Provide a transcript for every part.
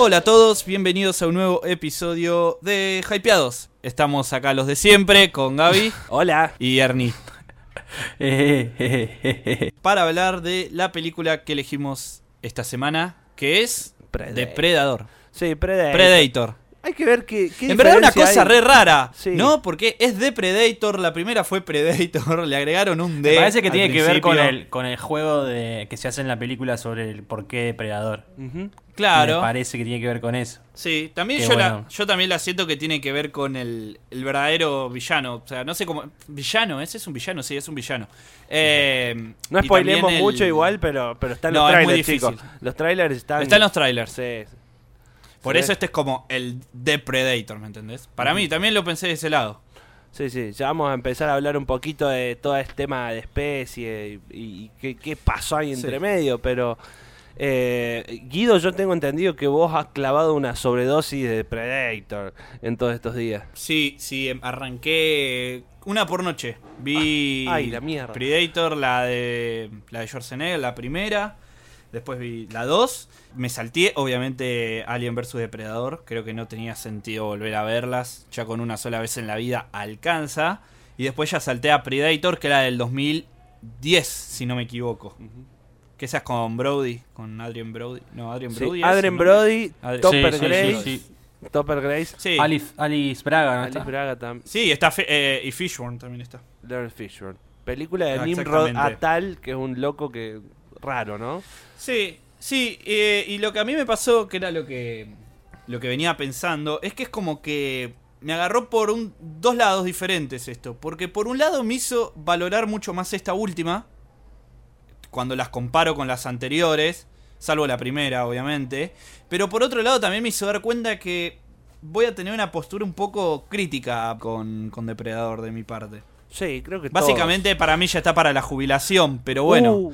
Hola a todos, bienvenidos a un nuevo episodio de Hypeados. Estamos acá los de siempre con Gaby. Hola. Y Ernie. Para hablar de la película que elegimos esta semana, que es Depredador. Sí, Predator. Hay que ver qué en verdad una cosa hay. re rara, sí. ¿no? Porque es de Predator, la primera fue Predator, le agregaron un D. Me parece que al tiene que ver principio. con el juego que se hace en la película sobre el por qué Depredador. Claro. Me parece que tiene que ver con eso. Sí, también Qué yo también la siento que tiene que ver con el verdadero villano. O sea, no sé cómo. ¿Villano? ¿Ese es un villano? Sí, es un villano. No spoilemos mucho igual, pero están los trailers, chicos. Los trailers están... Están los trailers. Sí. Por eso este es como el Depredator, ¿me entendés? Para mí, también lo pensé de ese lado. Sí, ya vamos a empezar a hablar un poquito de todo este tema de especie y qué pasó ahí entre medio, pero... Guido, yo tengo entendido que vos has clavado una sobredosis de Predator en todos estos días. Sí, arranqué una por noche. Vi ay, la mierda. Predator, la de Schwarzenegger, la primera. Después vi la 2. Me salté, obviamente, Alien vs Depredador. Creo que no tenía sentido volver a verlas. Ya con una sola vez en la vida alcanza. Y después ya salté a Predator, que era del 2010, si no me equivoco. Que esa es con Brody, con Adrien Brody. No, Adrien Brody. Sí, Adrien Brody, Topper Grace. Sí. Topper Grace. Sí. Alice Braga, ¿no? Alice Braga también. Sí, está y Fishburne también está. Lawrence Fishburne. Película de Nimrod exactamente. Atal, que es un loco que raro, ¿no? Sí, y lo que a mí me pasó, que era lo que venía pensando, es que es como que me agarró por dos lados diferentes esto. Porque por un lado me hizo valorar mucho más esta última, cuando las comparo con las anteriores, salvo la primera, obviamente. Pero por otro lado también me hizo dar cuenta que voy a tener una postura un poco crítica con Depredador de mi parte. Sí, creo que básicamente todos. Para mí ya está para la jubilación, pero bueno,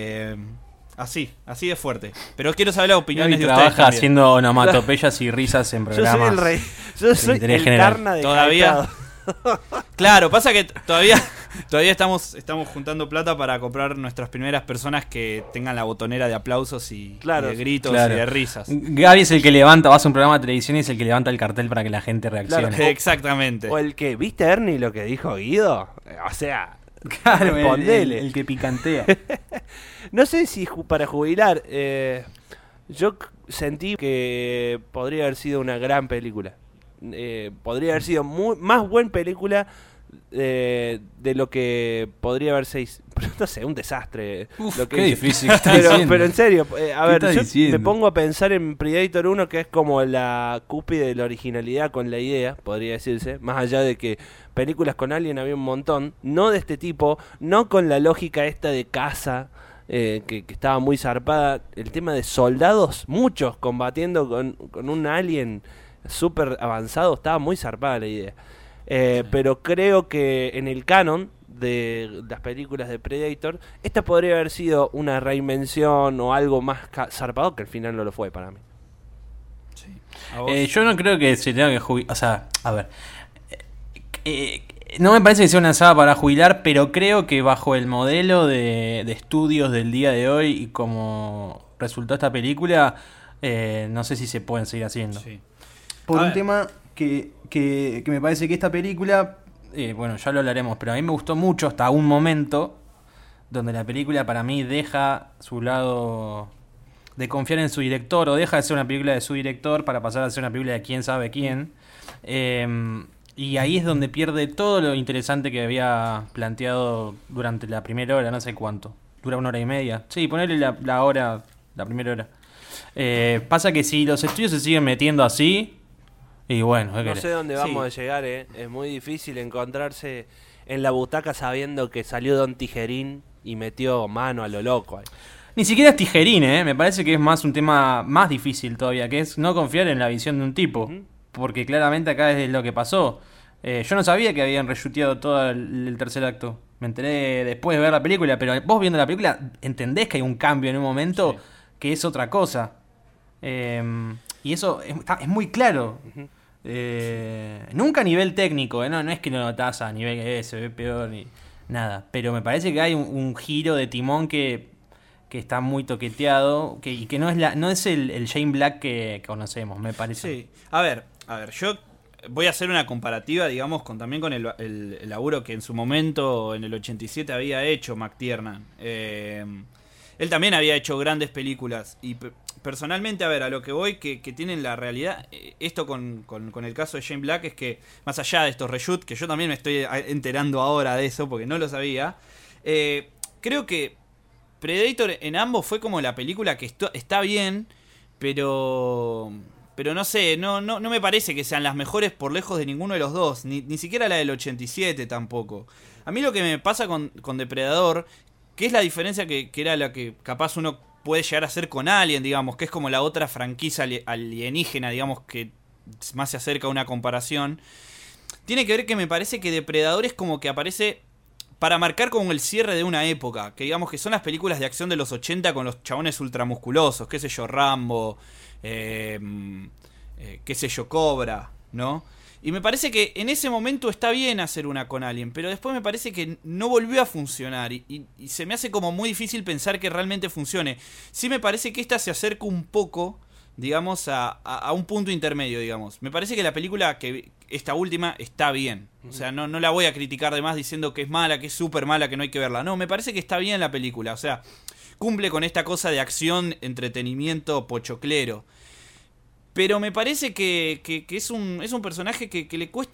así de fuerte. Pero quiero saber las opiniones de ustedes trabaja también. haciendo onomatopeyas y risas en programas. Yo soy el rey. Yo soy el Carna de todavía. Claro, pasa que todavía estamos juntando plata para comprar nuestras primeras personas que tengan la botonera de aplausos y de gritos y de risas. Gaby es el que levanta, vas a un programa de televisión y es el que levanta el cartel para que la gente reaccione. Claro, exactamente. O el que, ¿viste Ernie lo que dijo Guido? O sea, claro, respondele. El que picantea. No sé si para jubilar, yo sentí que podría haber sido una gran película. Podría haber sido más buena película de lo que podría haberse. No sé, un desastre. Lo que qué hizo. difícil que estás diciendo. Pero en serio, a ver, yo diciendo? me pongo a pensar en Predator 1, que es como la cúspide de la originalidad con la idea, podría decirse. Más allá de que películas con Alien había un montón, no de este tipo, no con la lógica esta de caza. Que estaba muy zarpada. El tema de soldados, muchos combatiendo con un alien súper avanzado, estaba muy zarpada la idea. Pero creo que en el canon de las películas de Predator, esta podría haber sido una reinvención o algo más zarpado, que al final no lo fue para mí. Sí. Yo no creo que se tenga que jubilar. O sea, a ver. No me parece que sea una saga para jubilar, pero creo que bajo el modelo de estudios del día de hoy y como resultó esta película, no sé si se pueden seguir haciendo. Sí. Por un tema que me parece que esta película, bueno, ya lo hablaremos, pero a mí me gustó mucho hasta un momento donde la película para mí deja su lado de confiar en su director, o deja de ser una película de su director para pasar a ser una película de quién sabe quién. Y ahí es donde pierde todo lo interesante que había planteado durante la primera hora, no sé cuánto. Dura 1 hora y media. Sí, ponerle la hora, la primera hora. Pasa que si los estudios se siguen metiendo así, y bueno, no sé dónde vamos a llegar, es muy difícil encontrarse en la butaca sabiendo que salió Don Tijerín y metió mano a lo loco ahí. Ni siquiera es Tijerín, me parece que es más un tema más difícil todavía, que es no confiar en la visión de un tipo. Porque claramente acá es lo que pasó. Yo no sabía que habían reshuteado todo el tercer acto. Me enteré después de ver la película, pero vos viendo la película entendés que hay un cambio en un momento que es otra cosa. Y eso es muy claro. Nunca a nivel técnico, no es que lo notás a nivel que se ve peor ni nada. Pero me parece que hay un giro de timón que que está muy toqueteado y que no es el Shane Black que conocemos, me parece. Sí, a ver, yo voy a hacer una comparativa, digamos, también con el laburo que en su momento, en el 87, había hecho McTiernan. Él también había hecho grandes películas y personalmente, a ver, a lo que voy, que tienen la realidad, esto con el caso de Shane Black es que, más allá de estos reshoots, que yo también me estoy enterando ahora de eso, porque no lo sabía, creo que Predator en ambos fue como la película que está bien, pero no sé, no me parece que sean las mejores por lejos de ninguno de los dos, ni siquiera la del 87 tampoco. A mí lo que me pasa con Depredador, que es la diferencia que era la que capaz uno puede llegar a hacer con Alien, digamos, que es como la otra franquicia alienígena, digamos, que más se acerca a una comparación, tiene que ver que me parece que Depredador es como que aparece para marcar como el cierre de una época, que digamos que son las películas de acción de los 80 con los chabones ultramusculosos, qué sé yo, Rambo, qué sé yo, Cobra, ¿no? Y me parece que en ese momento está bien hacer una con Alien, pero después me parece que no volvió a funcionar y se me hace como muy difícil pensar que realmente funcione. Sí me parece que esta se acerca un poco, digamos, a un punto intermedio, digamos. Me parece que la película, que esta última, está bien. O sea, no la voy a criticar de más diciendo que es mala, que es súper mala, que no hay que verla. No, me parece que está bien la película. O sea, cumple con esta cosa de acción, entretenimiento, pochoclero. Pero me parece que es un personaje que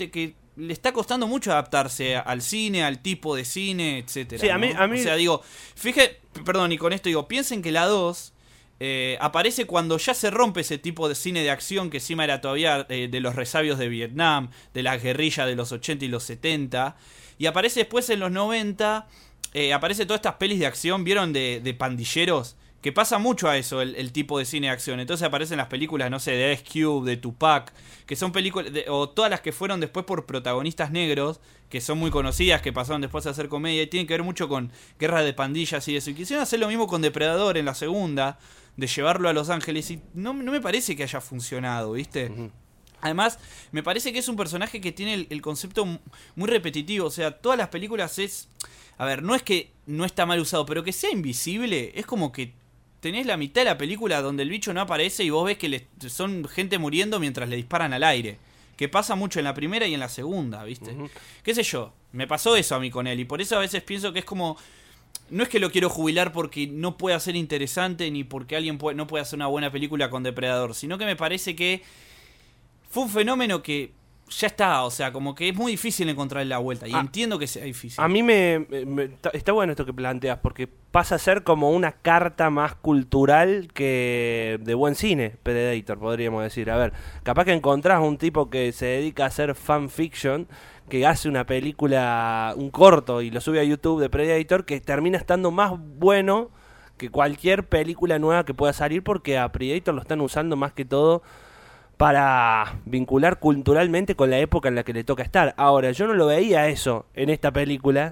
le está costando mucho adaptarse al cine, al tipo de cine, etcétera. Sí, ¿no? a mí... O sea, digo, perdón, y con esto digo, piensen que la 2 aparece cuando ya se rompe ese tipo de cine de acción que encima era todavía de los resabios de Vietnam, de las guerrillas de los 80 y los 70, y aparece después en los 90, aparece todas estas pelis de acción, ¿vieron? De pandilleros. Que pasa mucho a eso, el tipo de cine de acción. Entonces aparecen las películas, no sé, de Ice Cube, de Tupac, que son películas, o todas las que fueron después por protagonistas negros, que son muy conocidas, que pasaron después a hacer comedia, y tienen que ver mucho con guerras de pandillas y eso. Y quisieron hacer lo mismo con Depredador en la segunda, de llevarlo a Los Ángeles, y no me parece que haya funcionado, ¿viste? Uh-huh. Además, me parece que es un personaje que tiene el concepto muy repetitivo. O sea, todas las películas es... A ver, no es que no está mal usado, pero que sea invisible, es como que tenés la mitad de la película donde el bicho no aparece y vos ves que son gente muriendo mientras le disparan al aire. Que pasa mucho en la primera y en la segunda, ¿viste? Uh-huh. Qué sé yo, me pasó eso a mí con él. Y por eso a veces pienso que es como... No es que lo quiero jubilar porque no pueda ser interesante ni porque alguien no pueda hacer una buena película con Depredador, sino que me parece que fue un fenómeno que ya está, o sea, como que es muy difícil encontrar la vuelta. Y entiendo que sea difícil. A mí está bueno esto que planteas, porque pasa a ser como una carta más cultural que de buen cine, Predator, podríamos decir. A ver, capaz que encontrás un tipo que se dedica a hacer fanfiction, que hace una película, un corto, y lo sube a YouTube de Predator, que termina estando más bueno que cualquier película nueva que pueda salir, porque a Predator lo están usando más que todo para vincular culturalmente con la época en la que le toca estar. Ahora, yo no lo veía eso en esta película,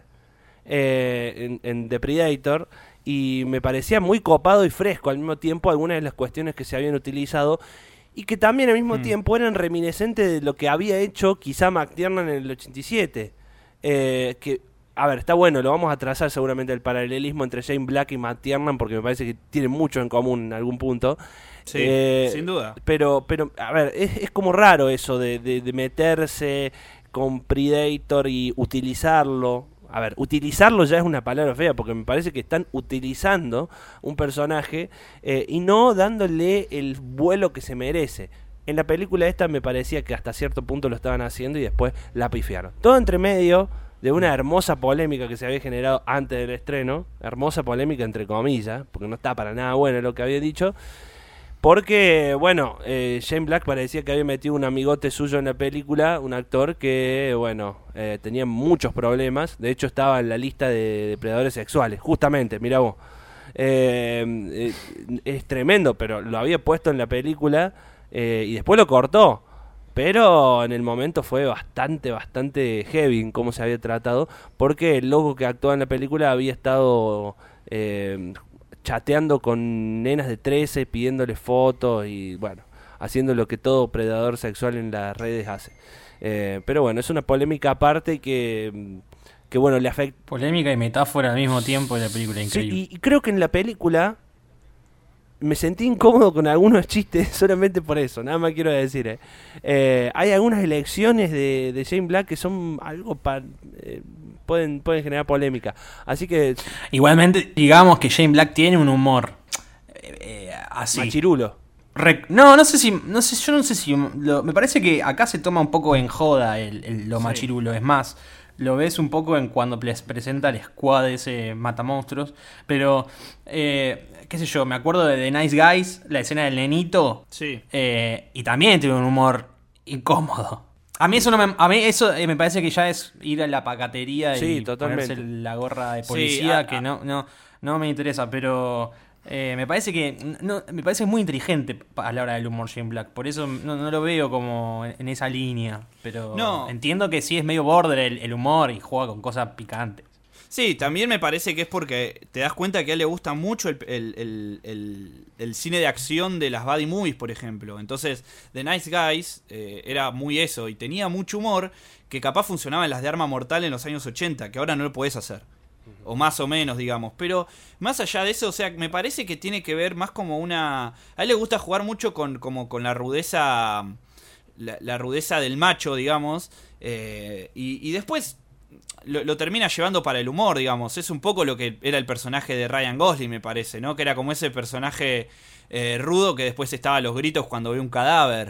en The Predator, y me parecía muy copado y fresco al mismo tiempo algunas de las cuestiones que se habían utilizado, y que también al mismo tiempo eran reminiscentes de lo que había hecho quizá McTiernan en el 87. Que, a ver, está bueno, lo vamos a trazar seguramente el paralelismo entre Shane Black y McTiernan, porque me parece que tienen mucho en común en algún punto. Sí, sin duda. Pero a ver, es como raro eso de meterse con Predator y utilizarlo. A ver, utilizarlo ya es una palabra fea, porque me parece que están utilizando un personaje y no dándole el vuelo que se merece. En la película esta me parecía que hasta cierto punto lo estaban haciendo y después la pifiaron. Todo entre medio de una hermosa polémica que se había generado antes del estreno. Hermosa polémica entre comillas, porque no está para nada bueno lo que había dicho. Porque, bueno, Shane Black parecía que había metido un amigote suyo en la película, un actor que, bueno, tenía muchos problemas. De hecho, estaba en la lista de depredadores sexuales, justamente, mirá vos. Es tremendo, pero lo había puesto en la película y después lo cortó. Pero en el momento fue bastante heavy en cómo se había tratado, porque el loco que actuaba en la película había estado... chateando con nenas de 13, pidiéndole fotos y, bueno, haciendo lo que todo predador sexual en las redes hace. Pero bueno, es una polémica aparte que bueno, le afecta. Polémica y metáfora al mismo tiempo de la película, increíble. Sí, y creo que en la película me sentí incómodo con algunos chistes solamente por eso, nada más quiero decir. Hay algunas elecciones de Shane Black que son algo pueden generar polémica. Así que Igualmente, digamos que Shane Black tiene un humor así. machirulo. No sé si. Yo no sé si. Me parece que acá se toma un poco en joda lo Sí. machirulo. Es más, lo ves un poco en cuando les presenta el squad ese matamonstruos. Pero, qué sé yo, me acuerdo de The Nice Guys, la escena del nenito. Sí. Y también tiene un humor incómodo. A mí eso me parece que ya es ir a la pacatería Sí, y totalmente. ponerse la gorra de Sí, policía, que no me interesa, pero me parece que es muy inteligente a la hora del humor Shane Black, por eso no lo veo como en esa línea, pero No. entiendo que sí es medio border el humor y juega con cosas picantes. Sí, también me parece que es porque te das cuenta que a él le gusta mucho el cine de acción de las buddy movies, por ejemplo. Entonces, The Nice Guys era muy eso y tenía mucho humor que capaz funcionaba en las de Arma Mortal en los años 80, que ahora no lo podés hacer. O más o menos, digamos. Pero más allá de eso, o sea, me parece que tiene que ver más como una... A él le gusta jugar mucho con la rudeza... La rudeza del macho, digamos. Y después... Lo termina llevando para el humor, digamos. Es un poco lo que era el personaje de Ryan Gosling, me parece, ¿no? Que era como ese personaje rudo que después estaba a los gritos cuando ve un cadáver.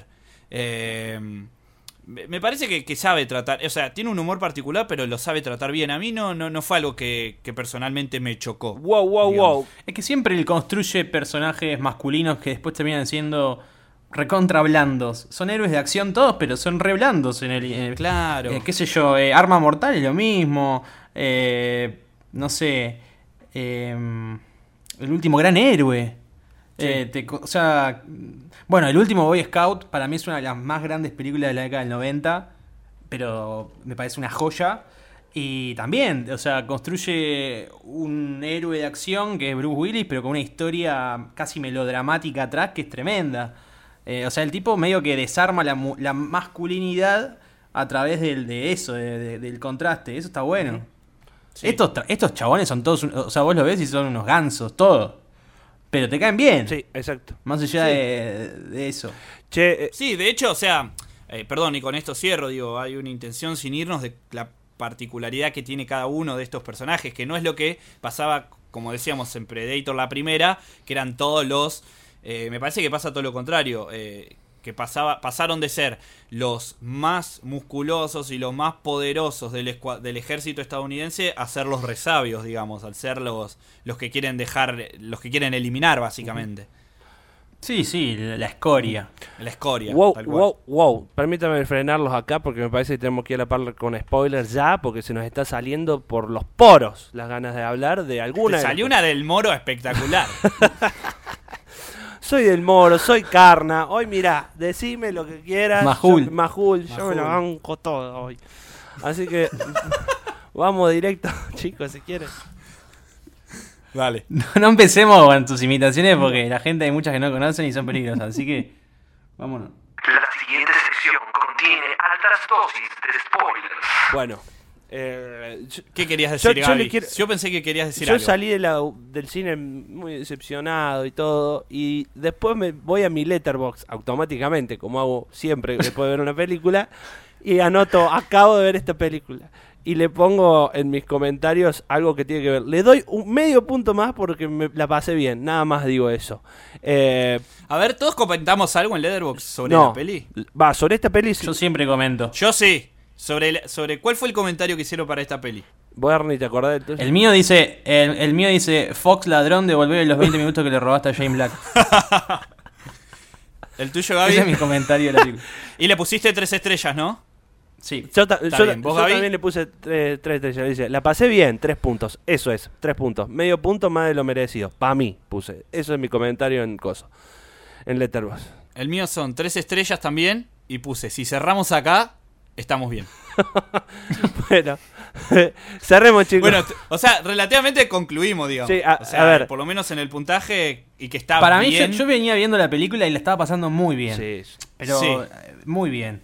Me parece que sabe tratar, o sea, tiene un humor particular, pero lo sabe tratar bien. A mí no fue algo que personalmente me chocó. Wow. digamos. Es que siempre él construye personajes masculinos que después terminan siendo recontra blandos. Son héroes de acción todos, pero son re blandos en el Claro. qué sé yo, Arma Mortal es lo mismo. No sé. El último gran héroe. Sí. O sea, bueno, el último Boy Scout para mí es una de las más grandes películas de la década del 90, pero me parece una joya. Y también, o sea, construye un héroe de acción que es Bruce Willis, pero con una historia casi melodramática atrás que es tremenda. O sea, el tipo medio que desarma la masculinidad a través del contraste. Eso está bueno. Sí. Estos chabones son todos, o sea, vos los ves y son unos gansos, todos. Pero te caen bien. Sí, exacto. Más allá Sí. de eso. Che, Sí, de hecho, o sea, perdón, y con esto cierro, digo, hay una intención sin irnos de la particularidad que tiene cada uno de estos personajes, que no es lo que pasaba, como decíamos, en Predator la primera, que eran todos los... me parece que pasa todo lo contrario, que pasaron de ser los más musculosos y los más poderosos del ejército estadounidense a ser los resabios, digamos, al ser los que quieren los que quieren eliminar, básicamente. Sí, la escoria. La escoria. wow, tal cual. wow. Permítame frenarlos acá porque me parece que tenemos que ir a la par con spoilers ya, porque se nos está saliendo por los poros las ganas de hablar de alguna. Te salió una del Moro espectacular. Soy del Moro, soy Carna. Hoy mirá, decime lo que quieras. Majul. Yo me lo banco todo hoy. Así que vamos directo, chicos, si quieren. Dale. No empecemos con tus imitaciones porque la gente hay muchas que no conocen y son peligrosas. Así que, vámonos. La siguiente sección contiene altas dosis de spoilers. Bueno, ¿Qué querías decir, yo Gaby? le quiero- Yo pensé que querías decir yo algo. salí del cine muy decepcionado y todo, y después me voy a mi Letterboxd automáticamente, como hago siempre después de ver una película, y anoto, acabo de ver esta película. Y le pongo en mis comentarios algo que tiene que ver. Le doy un medio punto más porque me la pasé bien. Nada más digo eso. A ver, ¿todos comentamos algo en Letterboxd sobre no, la peli? Va, sobre esta peli. Yo siempre comento. Yo sí. Sobre cuál fue el comentario que hicieron para esta peli. Bernie, ¿te acordás del tuyo? El mío dice Fox ladrón, devolverle los 20 minutos que le robaste a Shane Black. El tuyo, Gaby. Ese es mi comentario de la película. Y le pusiste 3 estrellas, ¿no? Sí. Yo bien. ¿Vos, Gaby? también le puse 3 estrellas. Dice, la pasé bien, 3 puntos. Eso es, 3 puntos. Medio punto más de lo merecido. Para mí puse. Eso es mi comentario en coso. En Letterboxd. El mío son 3 estrellas también. Y puse, si cerramos acá, estamos bien. Bueno, cerremos, chicos. Bueno, o sea, relativamente concluimos, digamos. Sí, o sea, a ver. por lo menos en el puntaje y que está Para mí, bien. yo venía viendo la película y la estaba pasando muy bien. Sí. Pero Sí. muy bien.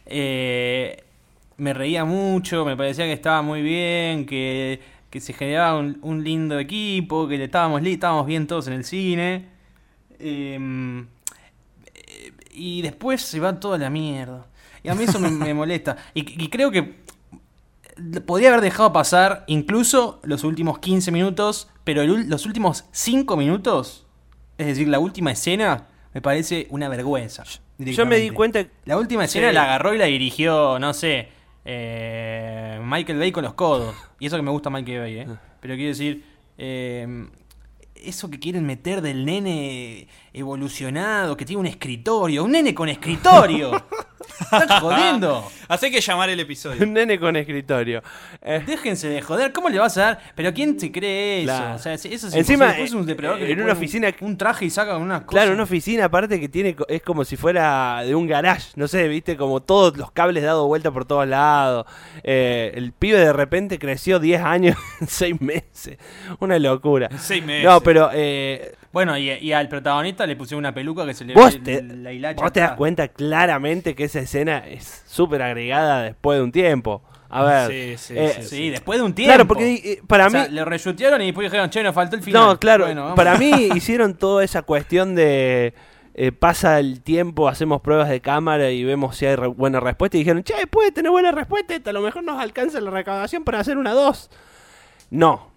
Me reía mucho, me parecía que estaba muy bien, que se generaba un lindo equipo, que estábamos bien todos en el cine. Y después se va toda la mierda. Y a mí eso me molesta. Y creo que podría haber dejado pasar incluso los últimos 15 minutos, pero los últimos 5 minutos, es decir, la última escena, me parece una vergüenza. Yo me di cuenta... La última escena la agarró y la dirigió, no sé, Michael Bay con los codos. Y eso que me gusta Michael Bay, Pero quiero decir, eso que quieren meter del nene evolucionado, que tiene un escritorio. ¡Un nene con escritorio! ¡Estás jodiendo! Así que llamar el episodio. Un nene con escritorio. Déjense de joder, ¿cómo le vas a dar? ¿Pero quién se cree eso? Claro. O sea, eso es Encima, es un depredador que en le una pone oficina... un traje y saca unas cosas. Claro, una oficina aparte que tiene... Es como si fuera de un garage. No sé, viste, como todos los cables dados vuelta por todos lados. El pibe de repente creció 10 años en 6 meses. Una locura. En 6 meses. No, pero... Bueno, y al protagonista le pusieron una peluca que se le Vos ve te, la hilacha. vos te das atrás. cuenta claramente que esa escena es súper agregada después de un tiempo. A ver. Sí, después de un tiempo. Claro, porque para O sea, mí... le reshutearon y después dijeron, che, nos faltó el final. No, claro, Bueno, vamos. para mí hicieron toda esa cuestión de pasa el tiempo, hacemos pruebas de cámara y vemos si hay buena respuesta y dijeron, che, puede tener buena respuesta, a lo mejor nos alcanza la recaudación para hacer una 2. No.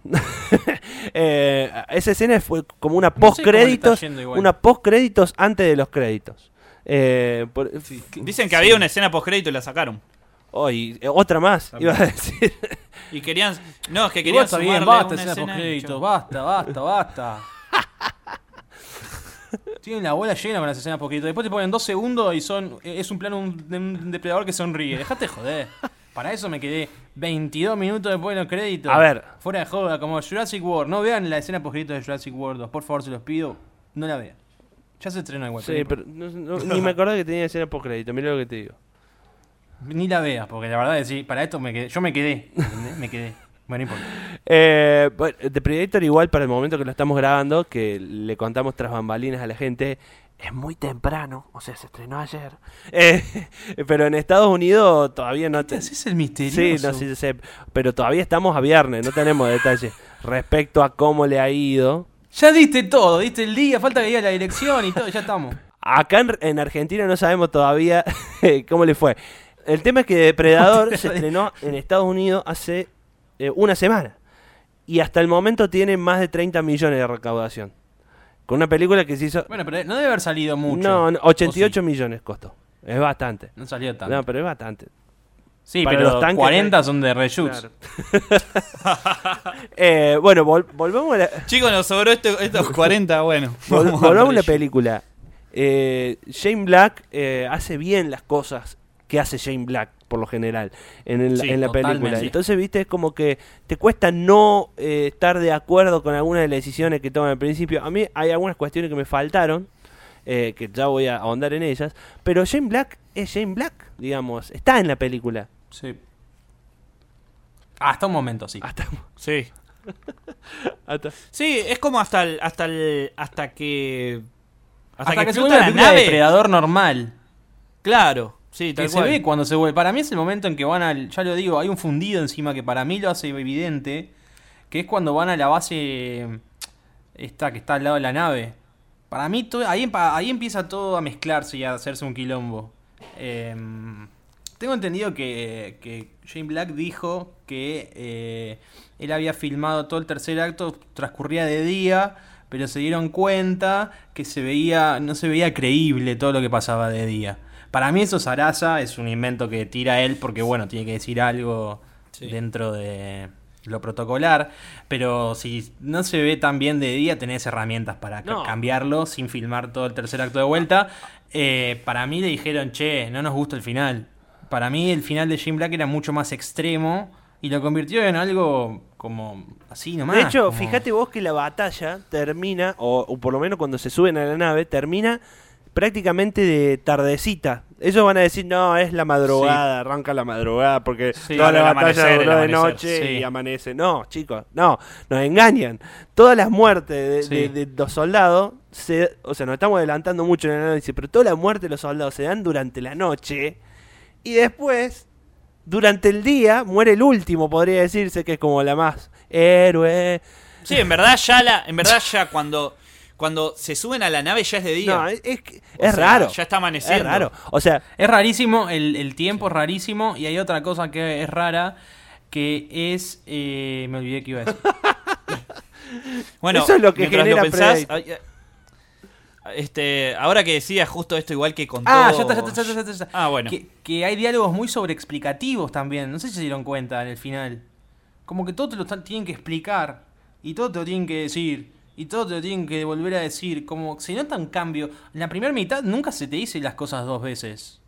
Esa escena fue como una No sé cómo le está post-créditos, yendo igual. una post-créditos antes de los créditos. Dicen que había una escena post-crédito y la sacaron. Otra más, iba a decir. Y querían... No, es que Igual querían está bien, sumarle basta una escena escena post-crédito, y basta. Tienen la bola llena con las escenas post-crédito. Después te ponen 2 segundos y es un plano de un depredador que sonríe. Dejate joder. Para eso me quedé 22 minutos después de los créditos. A ver. Fuera de joda, como Jurassic World. No vean la escena post-crédito de Jurassic World 2. Por favor, se los pido. No la vean. Ya se estrenó igual. Sí, pero ni me acordaba que tenía escena post crédito, mira lo que te digo. Ni la veas, porque la verdad es que sí, para esto me quedé. Yo me quedé. ¿Entendés? Me quedé. Bueno, no importa. Bueno, The Predator igual para el momento que lo estamos grabando, que le contamos tras bambalinas a la gente, es muy temprano, o sea, se estrenó ayer. Pero en Estados Unidos todavía no... ¿Qué haces el misterioso? Sí, no, sí, sé, pero todavía estamos a viernes, no tenemos detalles respecto a cómo le ha ido. Ya diste todo, diste el día, falta que diga la dirección y todo, ya estamos. Acá en Argentina no sabemos todavía cómo le fue. El tema es que Depredador se estrenó en Estados Unidos hace una semana. Y hasta el momento tiene más de 30 millones de recaudación. Con una película que se hizo... Bueno, pero no debe haber salido mucho. No, 88 ¿O sí? millones costó. Es bastante. No salió tanto. No, pero es bastante. Sí, para pero los tanques 40 son de reshoots. Claro. Bueno, volvamos a la... Chicos, nos sobró estos 40, bueno. Volvamos a la película. Shane Black hace bien las cosas que hace Shane Black, por lo general, en Sí, la película. totalmente. Entonces, viste, es como que te cuesta no estar de acuerdo con algunas de las decisiones que toma al principio. A mí hay algunas cuestiones que me faltaron, que ya voy a ahondar en ellas, pero Shane Black es Shane Black, digamos, está en la película. Sí. Hasta un momento, sí. Sí. Hasta- Sí, es como hasta que... Hasta que se explota vuelve la la película de nave. depredador normal. Claro, sí, Que tal se cual. ve cuando se vuelve. Para mí es el momento en que van al... Ya lo digo, hay un fundido encima que para mí lo hace evidente. Que es cuando van a la base esta que está al lado de la nave. Para mí ahí empieza todo a mezclarse y a hacerse un quilombo. Tengo entendido que Shane Black dijo que él había filmado todo el tercer acto, transcurría de día, pero se dieron cuenta que no se veía creíble todo lo que pasaba de día. Para mí eso es Sarasa, es un invento que tira él porque bueno, tiene que decir algo dentro de lo protocolar, pero si no se ve tan bien de día, tenés herramientas para No. cambiarlo sin filmar todo el tercer acto de vuelta. Para mí le dijeron, che, no nos gusta el final. Para mí el final de Shane Black era mucho más extremo y lo convirtió en algo como así nomás. De hecho, como- fíjate vos que la batalla termina, o por lo menos cuando se suben a la nave, termina prácticamente de tardecita. Ellos van a decir, no, es la madrugada, arranca la madrugada, porque Sí, toda la el batalla amanecer, duró el de amanecer, noche sí. y amanece. No, chicos, no, nos engañan. Todas las muertes Sí. de los soldados, o sea, nos estamos adelantando mucho en el análisis, pero todas las muertes de los soldados se dan durante la noche y después, durante el día, muere el último, podría decirse, que es como la más héroe. Sí, en verdad ya cuando cuando se suben a la nave ya es de día. No, es O sea, raro. ya está amaneciendo. Es raro. O sea, Es rarísimo, el tiempo es rarísimo. Y hay otra cosa que es rara, que es... me olvidé que iba a decir. Bueno, eso es lo que mientras genera lo pensás, Predator. ahora que decías justo esto igual que contó... Ya está. Ah, bueno. Que hay diálogos muy sobreexplicativos también. No sé si se dieron cuenta en el final. Como que todo te lo tienen que explicar. Y todo te lo tienen que decir. Y todo te lo tienen que volver a decir. Como se nota un cambio. En la primera mitad nunca se te dice las cosas dos veces.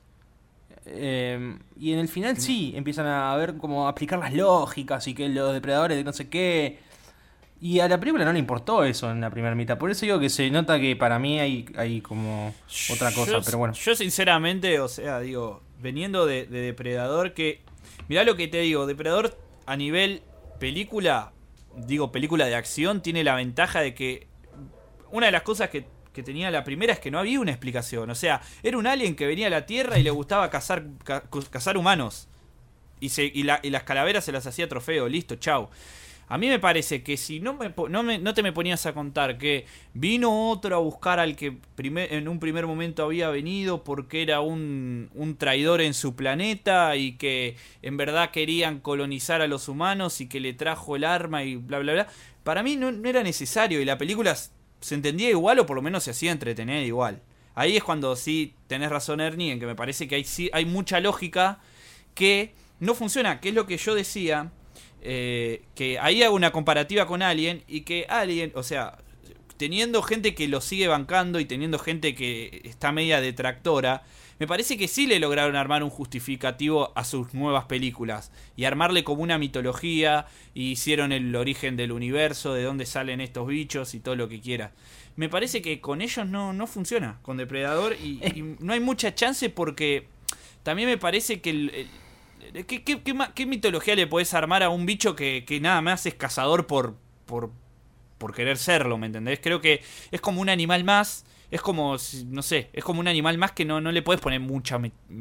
Y en el final sí. Empiezan a ver como aplicar las lógicas. Y que los depredadores de no sé qué. Y a la película no le importó eso en la primera mitad. Por eso digo que se nota que para mí hay como otra cosa. Pero bueno. Yo sinceramente, o sea, digo, veniendo de Depredador, que... Mirá lo que te digo, Depredador a nivel película, digo película de acción, tiene la ventaja de que... Una de las cosas que tenía la primera es que no había una explicación. O sea, era un alien que venía a la Tierra y le gustaba cazar humanos. Y las calaveras se las hacía trofeo, listo, chau. A mí me parece que si no te me ponías a contar que vino otro a buscar al que en un primer momento había venido porque era un traidor en su planeta y que en verdad querían colonizar a los humanos y que le trajo el arma y bla bla bla, para mí no era necesario y la película se entendía igual o por lo menos se hacía entretener igual. Ahí es cuando sí tenés razón, Ernie, en que me parece que hay mucha lógica que no funciona, que es lo que yo decía. Que ahí hago una comparativa con Alien y que Alien, o sea, teniendo gente que lo sigue bancando y teniendo gente que está media detractora, me parece que sí le lograron armar un justificativo a sus nuevas películas y armarle como una mitología y hicieron el origen del universo, de dónde salen estos bichos y todo lo que quieras. Me parece que con ellos no funciona, con Depredador y no hay mucha chance porque también me parece que ¿Qué mitología le podés armar a un bicho que nada más es cazador por querer serlo, ¿me entendés? Creo que es como un animal más, es como, no sé, es como un animal más que no le podés poner mucha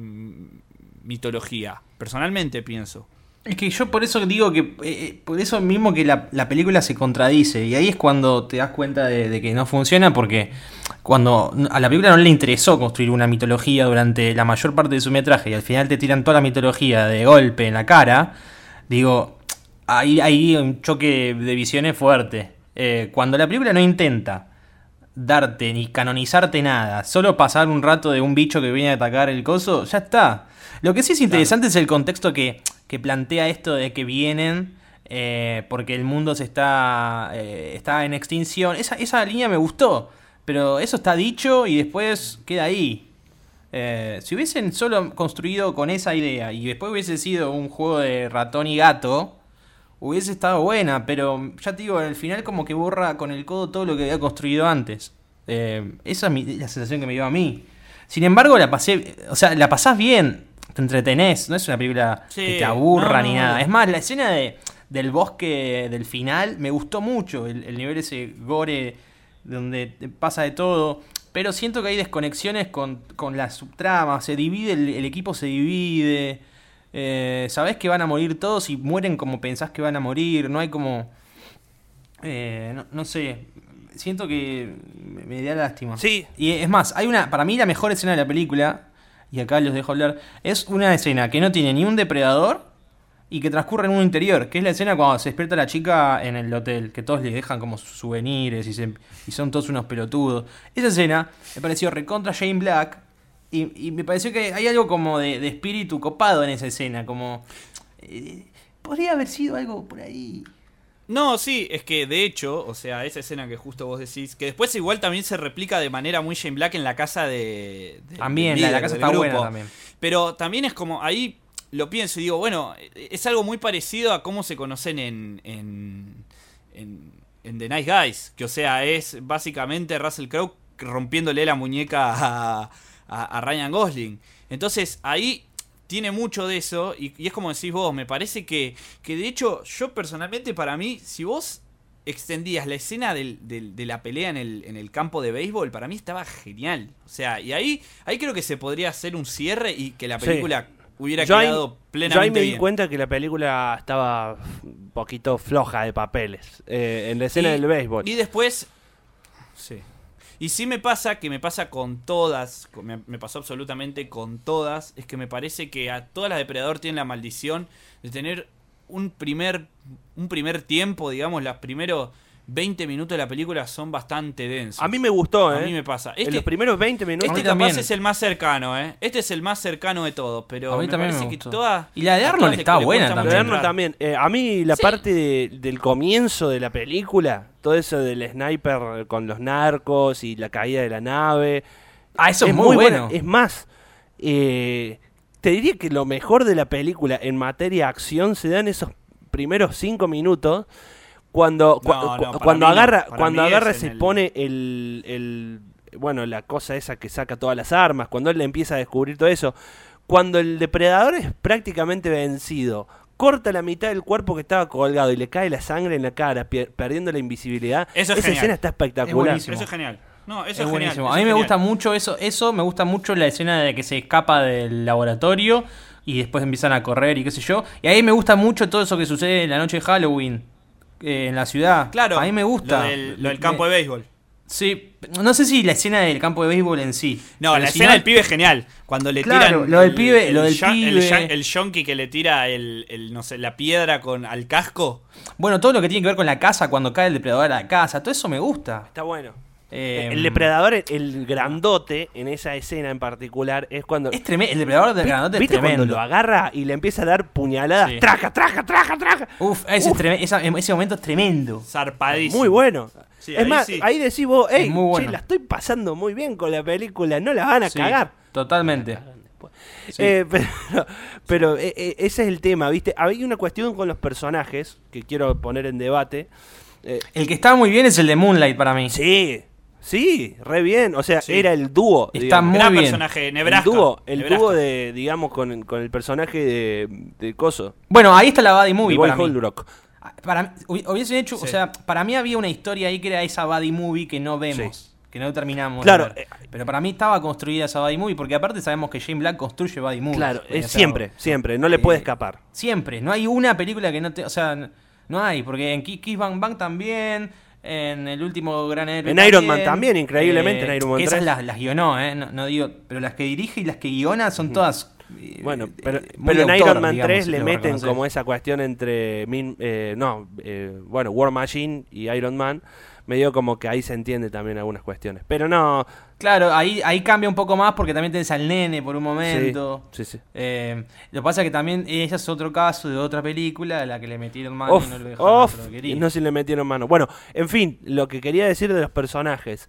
mitología. Personalmente pienso. Es que yo por eso digo que, por eso mismo que la película se contradice. Y ahí es cuando te das cuenta de que no funciona, porque cuando a la película no le interesó construir una mitología durante la mayor parte de su metraje y al final te tiran toda la mitología de golpe en la cara, digo, ahí hay un choque de visiones fuerte. Cuando la película no intenta darte ni canonizarte nada, solo pasar un rato de un bicho que viene a atacar el coso, ya está. Lo que sí es interesante es el contexto que plantea esto de que vienen porque el mundo está en extinción. Esa línea me gustó, pero eso está dicho y después queda ahí. Si hubiesen solo construido con esa idea y después hubiese sido un juego de ratón y gato, hubiese estado buena, pero ya te digo, al final como que borra con el codo todo lo que había construido antes. Esa es la sensación que me dio a mí. Sin embargo, la pasás bien, te entretenés, no es una película que te aburra ni nada. Es más, la escena del bosque del final me gustó mucho, el nivel ese gore donde pasa de todo, pero siento que hay desconexiones con las subtramas, se divide, el equipo se divide, sabés que van a morir todos y mueren como pensás que van a morir, no hay como... no sé, siento que me da lástima. Sí. Y es más, hay para mí la mejor escena de la película, y acá los dejo hablar, es una escena que no tiene ni un depredador y que transcurre en un interior, que es la escena cuando se despierta la chica en el hotel, que todos le dejan como sus souvenirs y son todos unos pelotudos. Esa escena me pareció recontra Shane Black y me pareció que hay algo como de espíritu copado en esa escena, como... podría haber sido algo por ahí... No, sí, es que de hecho, o sea, esa escena que justo vos decís, que después igual también se replica de manera muy Shane Black en la casa también, del líder, la casa del está grupo. buena también. Pero también es como, ahí lo pienso y digo, bueno, es algo muy parecido a cómo se conocen en The Nice Guys, que o sea, es básicamente Russell Crowe rompiéndole la muñeca a Ryan Gosling. Entonces, ahí... tiene mucho de eso y es como decís vos, me parece que de hecho yo personalmente para mí, si vos extendías la escena de la pelea en el campo de béisbol, para mí estaba genial. O sea, y ahí creo que se podría hacer un cierre y que la película hubiera quedado plenamente yo ahí me di bien. cuenta que la película estaba un poquito floja de papeles en la escena del béisbol. Y después... Sí. Y sí me pasa con todas, me pasó absolutamente con todas, es que me parece que a todas las Depredador tienen la maldición de tener un primer tiempo, digamos, los primeros 20 minutos de la película son bastante densos. A mí me gustó, A mí me pasa. en los primeros 20 minutos. Este capaz es el más cercano, Este es el más cercano de todos, pero A mí me también parece me que gustó. todas... Y la de a Arnold todas está le buena cuesta también. mucho Arnold entrar. también. A mí la parte del comienzo de la película, todo eso del sniper con los narcos y la caída de la nave. Eso es buena. muy bueno. Es más, te diría que lo mejor de la película en materia acción se da en esos primeros 5 minutos. Cuando agarra se pone bueno, la cosa esa que saca todas las armas, cuando él le empieza a descubrir todo eso, cuando el depredador es prácticamente vencido, corta la mitad del cuerpo que estaba colgado y le cae la sangre en la cara, perdiendo la invisibilidad. Eso es Esa genial. escena está Es espectacular. buenísimo. Eso es genial. No, eso Es es buenísimo. genial. A mí me Eso es gusta genial. mucho eso, me gusta mucho la escena de que se escapa del laboratorio y después empiezan a correr y qué sé yo. Y ahí me gusta mucho todo eso que sucede en la noche de Halloween en la ciudad. Claro, a mí me gusta. Lo del campo de béisbol. Sí, no sé si la escena del campo de béisbol en sí. No, pero la si escena del pibe es genial. Cuando le Claro, tiran lo del pibe- lo del pibe. el yonki que le tira no sé, la piedra al casco. Bueno, todo lo que tiene que ver con la casa, cuando cae el depredador a la casa, todo eso me gusta. Está bueno. Eh, El depredador, el grandote, en esa escena en particular, es cuando... Es tremendo, el depredador del grandote es ¿Viste cuando tremendo. lo agarra y le empieza a dar puñaladas? Sí. ¡Traca, traca, traca, traca! Uf, ese momento es tremendo. Zarpadísimo. Muy bueno. Sí, es ahí más, sí. ahí decís vos, Es hey, muy bueno. che, la estoy pasando muy bien con la película, no la van a Sí, cagar. Totalmente. Sí. Pero ese es el tema, ¿viste? Hay una cuestión con los personajes que quiero poner en debate. El que está muy bien es el de Moonlight para mí. Sí, re bien. O sea, Sí. era el dúo. Está digamos. muy Gran bien. personaje, Nebraska. El Nebraska. dúo de, digamos, con el personaje de Coso. Bueno, ahí está la Buddy Movie de Boy para mí. Holbrook. Para mí, hubiesen hecho, Sí. o sea, para mí había una historia ahí que era esa Buddy Movie que no vemos, que no terminamos Claro, de ver. Pero para mí estaba construida esa Buddy Movie, porque aparte sabemos que Shane Black construye Buddy Movies. Claro, Podría es ser siempre, no le puede escapar. Siempre, no hay una película que no te... O sea, no hay, porque en Kiss Bang Bang también, en el último Gran Héroe En Iron Man también, increíblemente, en Iron Man que esas 3. las guionó, no digo... Pero las que dirige y las que guiona son todas... Bueno, pero muy en autor, Iron Man digamos, 3 si le lo meten reconoces. como esa cuestión entre War Machine y Iron Man, medio como que ahí se entiende también algunas cuestiones. Pero no, Claro, ahí cambia un poco más porque también tenés al nene por un momento. sí. Lo que pasa es que también ese es otro caso de otra película a la que le metieron mano y no lo dejaron hacer lo que quería. No se le metieron mano. Bueno, en fin, lo que quería decir de los personajes.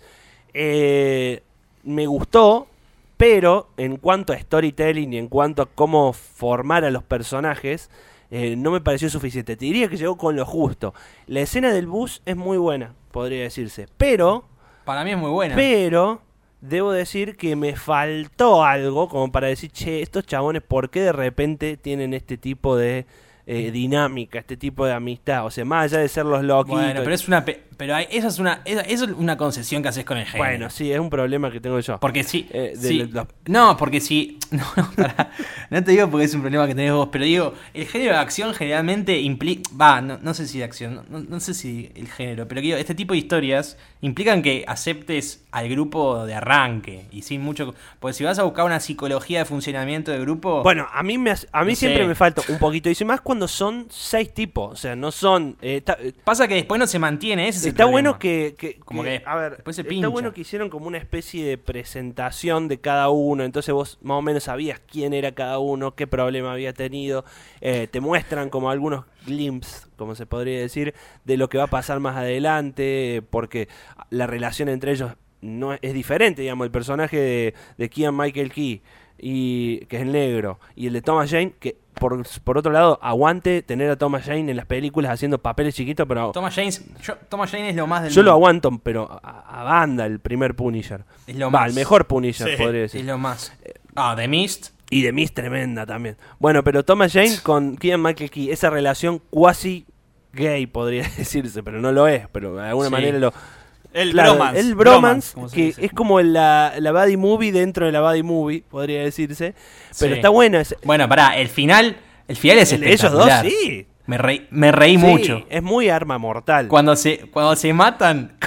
Me gustó, pero en cuanto a storytelling y en cuanto a cómo formar a los personajes, no me pareció suficiente. Te diría que llegó con lo justo. La escena del bus es muy buena, podría decirse. Pero Para mí es muy buena. debo decir que me faltó algo como para decir, che, estos chabones, ¿por qué de repente tienen este tipo de dinámica, este tipo de amistad? O sea, más allá de ser los loquitos. Bueno, pero es una esa es una concesión que haces con el género. Bueno, sí, es un problema que tengo yo. Porque sí, de los- no, porque sí, pará. No te digo porque es un problema que tenés vos, pero digo, el género de acción generalmente implica, no sé si de acción, no sé si el género, pero digo, este tipo de historias implican que aceptes al grupo de arranque y sin mucho, porque si vas a buscar una psicología de funcionamiento de grupo, Bueno, a mí No siempre sé. me falta un poquito. Y más cuando son 6 tipos. O sea, no son... pasa que después no se mantiene, ese es el Está problema. bueno que Como que a ver, después se está pincha. bueno que hicieron como una especie de presentación de cada uno, entonces vos más o menos sabías quién era cada uno, qué problema había tenido, te muestran como algunos glimpses, como se podría decir, de lo que va a pasar más adelante, porque la relación entre ellos no es diferente, digamos, el personaje de Keegan Michael Key, y que es el negro, y el de Thomas Jane, que por otro lado, aguante tener a Thomas Jane en las películas haciendo papeles chiquitos, pero Thomas Jane es lo más del yo lo aguanto, pero a banda el primer Punisher. Es lo Va, más. el mejor Punisher, Sí, podría Es decir. lo más. The Mist. Y de Miss tremenda también. Bueno, pero Thomas Jane con Keegan Michael Key, esa relación cuasi gay, podría decirse, pero no lo es, pero de alguna Sí. manera lo... El Claro, bromance. el bromance, como se que dice. es como la buddy movie dentro de la buddy movie, podría decirse. Pero Sí. está buena. Bueno, pará, el final es El de ellos dos, espectacular. sí. Me reí Sí, mucho. es muy arma mortal. Cuando se matan,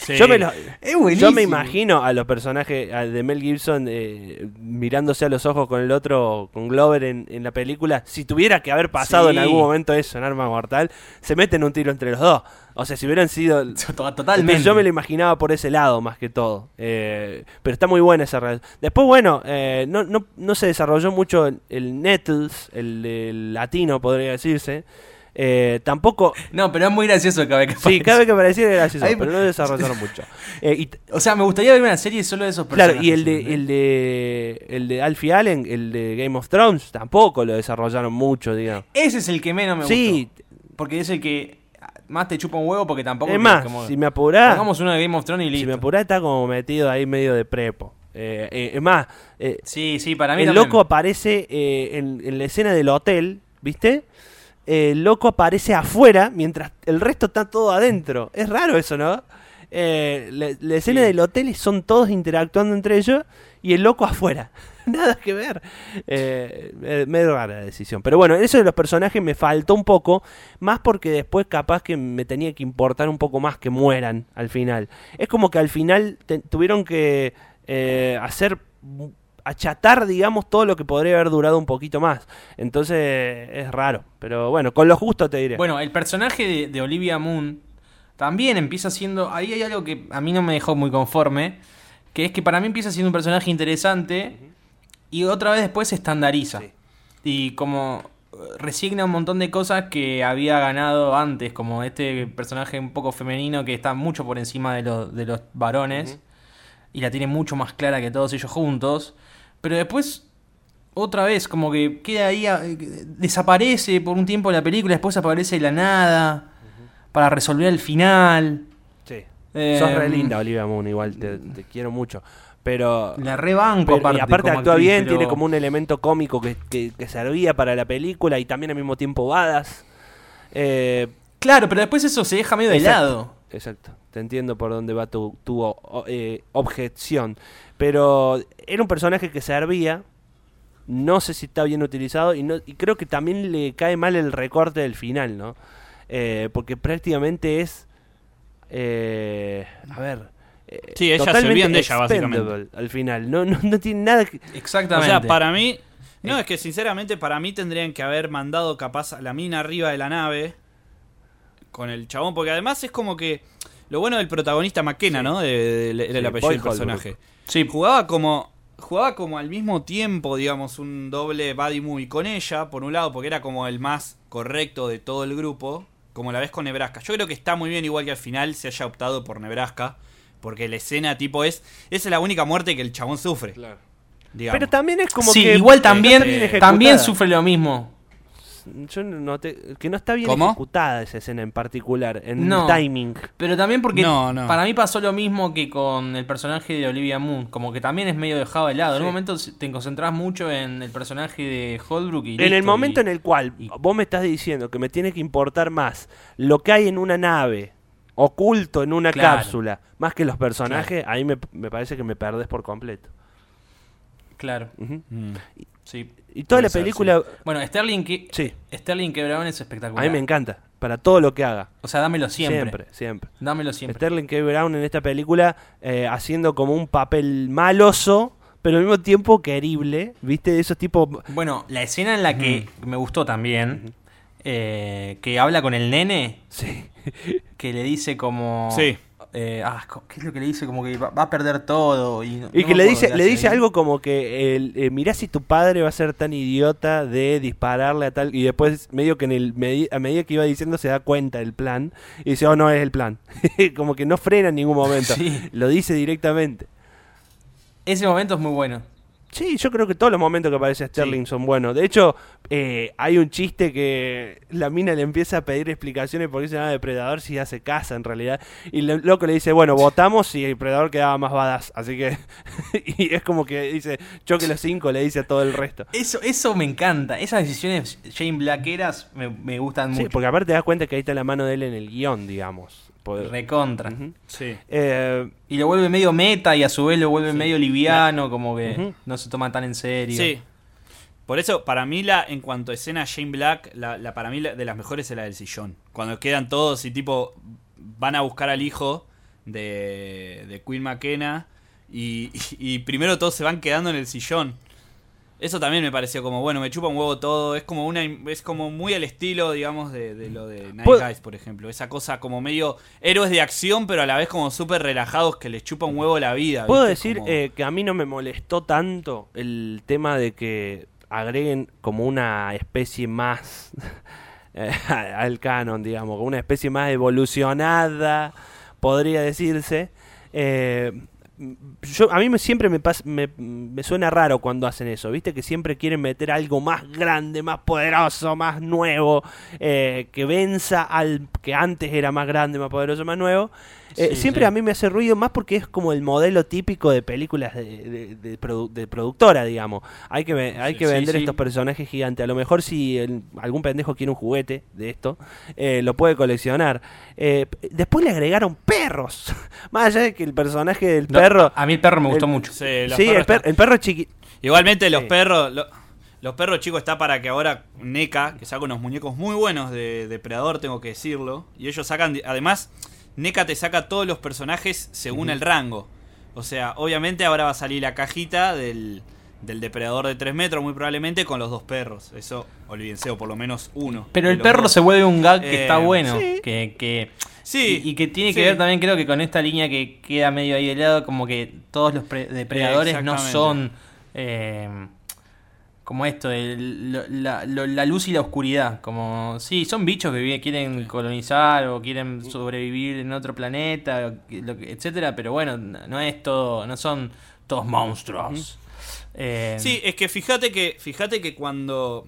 Sí. Es buenísimo. Yo me imagino a los personajes de Mel Gibson mirándose a los ojos con el otro, con Glover en la película. Si tuviera que haber pasado Sí. en algún momento eso en Arma Mortal, se meten un tiro entre los dos. O sea, si hubieran sido... Totalmente. Entonces yo me lo imaginaba por ese lado más que todo. Pero está muy buena esa relación. Después, bueno, no se desarrolló mucho el Nettles, el latino podría decirse. Tampoco... No, pero es muy gracioso cada vez que Sí, aparece. cada vez que aparecía era gracioso, Ahí- pero no desarrollaron mucho. O sea, me gustaría ver una serie solo de esos personajes. Claro, y el de Alfie Allen, el de Game of Thrones, tampoco lo desarrollaron mucho, digamos. Ese es el que menos me Sí, gustó. Porque es el que más te chupa un huevo porque tampoco... es más, si me apurás, Hagamos uno de Game of Thrones y listo. si me apurás está como metido ahí medio de prepo. Es más, Sí, para mí el también. loco aparece en la escena del hotel, ¿viste? El loco aparece afuera mientras el resto está todo adentro. Es raro eso, ¿no? La escena Sí. del hotel y son todos interactuando entre ellos y el loco afuera. Nada que ver. Medio rara la decisión. Pero bueno, eso de los personajes me faltó un poco, más porque después capaz que me tenía que importar un poco más que mueran al final. Es como que al final tuvieron que achatar, digamos, todo lo que podría haber durado un poquito más. Entonces es raro. Pero bueno, con lo justo te diré. Bueno, el personaje de Olivia Munn también empieza siendo... Ahí hay algo que a mí no me dejó muy conforme, que es que para mí empieza siendo un personaje interesante y otra vez después se estandariza. Sí. Y como resigna un montón de cosas que había ganado antes, como este personaje un poco femenino que está mucho por encima de los varones y la tiene mucho más clara que todos ellos juntos. Pero después, otra vez, como que queda ahí, desaparece por un tiempo de la película, después aparece de la nada para resolver el final. Sí. Eh, Sos re linda, Olivia Munn, igual te quiero mucho. Pero... La rebanco, y aparte como actúa actriz, bien, pero- tiene como un elemento cómico que servía para la película y también al mismo tiempo badass. Claro, pero después eso se deja medio de Exacto. lado. Exacto, te entiendo por dónde va tu objeción. Pero era un personaje que servía, no sé si está bien utilizado y creo que también le cae mal el recorte del final, ¿no? Porque prácticamente es... a ver... Sí, ellas se totalmente olvidan de ella, básicamente. expendable al final. No tiene nada que... O Exactamente. sea, para mí... No, es que sinceramente para mí tendrían que haber mandado capaz a la mina arriba de la nave con el chabón, porque además es como que lo bueno del protagonista McKenna, ¿no? Era Sí, el apellido Boyd del personaje. Sí. Jugaba como al mismo tiempo, digamos, un doble buddy movie con ella, por un lado, porque era como el más correcto de todo el grupo, como la ves con Nebraska. Yo creo que está muy bien igual que al final se haya optado por Nebraska, porque la escena tipo esa es la única muerte que el chabón sufre. Digamos. Pero también es como Sí, que... igual no está bien también ejecutada. sufre lo mismo. Yo noté que no está bien ¿Cómo? ejecutada esa escena en particular, en No. timing. Pero también porque No. para mí pasó lo mismo que con el personaje de Olivia Munn, como que también es medio dejado de lado. En Sí. un momento te concentrás mucho en el personaje de Holbrook y En el listo, momento y- en el cual y- vos me estás diciendo que me tiene que importar más lo que hay en una nave, oculto en una Claro. cápsula, más que los personajes, ahí me parece que me perdés por completo. Claro, Ujú. sí. Y toda Puede la ser, película, sí. Bueno, Sterling K. Brown es a espectacular. mí me encanta, para todo lo que haga. O sea, dámelo siempre. Siempre. Dámelo siempre. Sterling K. Brown en esta película haciendo como un papel maloso, pero al mismo tiempo querible, ¿viste? De esos tipos... Bueno, la escena en la que me gustó también, que habla con el nene, Sí. que le dice como... Sí. ¿qué es lo que le dice? Como que va a perder todo. Y, Y que le dice algo como que mirá si tu padre va a ser tan idiota de dispararle a tal, y después medio que a medida que iba diciendo se da cuenta del plan y dice, oh, no es el plan. Como que no frena en ningún momento. Sí. Lo dice directamente. Ese momento es muy bueno. Sí, yo creo que todos los momentos que aparece Sterling son buenos. De hecho, hay un chiste que la mina le empieza a pedir explicaciones porque se llama depredador si hace caza en realidad. Y el loco le dice, bueno, votamos y el predador quedaba más badass. Así que... y es como que dice, choque los 5, le dice a todo el resto. Eso me encanta. Esas decisiones Shane Blackeras me gustan Sí, mucho. porque aparte te das cuenta que ahí está la mano de él en el guión, digamos. Recontra. Ujú. Sí. Y lo vuelve medio meta y a su vez lo vuelve medio liviano, como que Ujú. no se toma tan en serio. Sí. Por eso, para mí, en cuanto a escena Shane Black, para mí de las mejores es la del sillón. Cuando quedan todos y tipo van a buscar al hijo de Queen McKenna y primero todos se van quedando en el sillón. Eso también me pareció como, bueno, me chupa un huevo todo. Es como muy al estilo, digamos, de lo de Night Guys, por ejemplo. Esa cosa como medio héroes de acción, pero a la vez como súper relajados que les chupa un huevo la vida. Puedo ¿viste? decir Como... que a mí no me molestó tanto el tema de que agreguen como una especie más al canon, digamos, como una especie más evolucionada, podría decirse. A mí siempre me suena raro cuando hacen eso, ¿viste? Que siempre quieren meter algo más grande, más poderoso, más nuevo, que venza al que antes era más grande, más poderoso, más nuevo. Siempre a mí me hace ruido más porque es como el modelo típico de películas de productora, digamos. Hay que vender estos personajes gigantes. A lo mejor si algún pendejo quiere un juguete de esto, lo puede coleccionar. Después le agregaron perros. Más allá de que el personaje del perro... A mí el perro me gustó mucho. Sí, el perro es chiquito. Igualmente los perros... Los perros, chicos, está para que ahora NECA, que saca unos muñecos muy buenos de Depredador, tengo que decirlo. Y ellos sacan... Además... NECA te saca todos los personajes según el rango. O sea, obviamente ahora va a salir la cajita del depredador de 3 metros, muy probablemente, con los 2 perros. Eso, olvídense, o por lo menos uno. Pero el perro se vuelve un gag que está bueno. Sí. Sí. Y que tiene que ver también, creo que con esta línea que queda medio ahí de lado, como que todos los depredadores no son... como esto, la luz y la oscuridad. Como, sí, son bichos que quieren colonizar o quieren sobrevivir en otro planeta, etcétera, pero bueno, no son todos monstruos. Sí, es que fíjate que cuando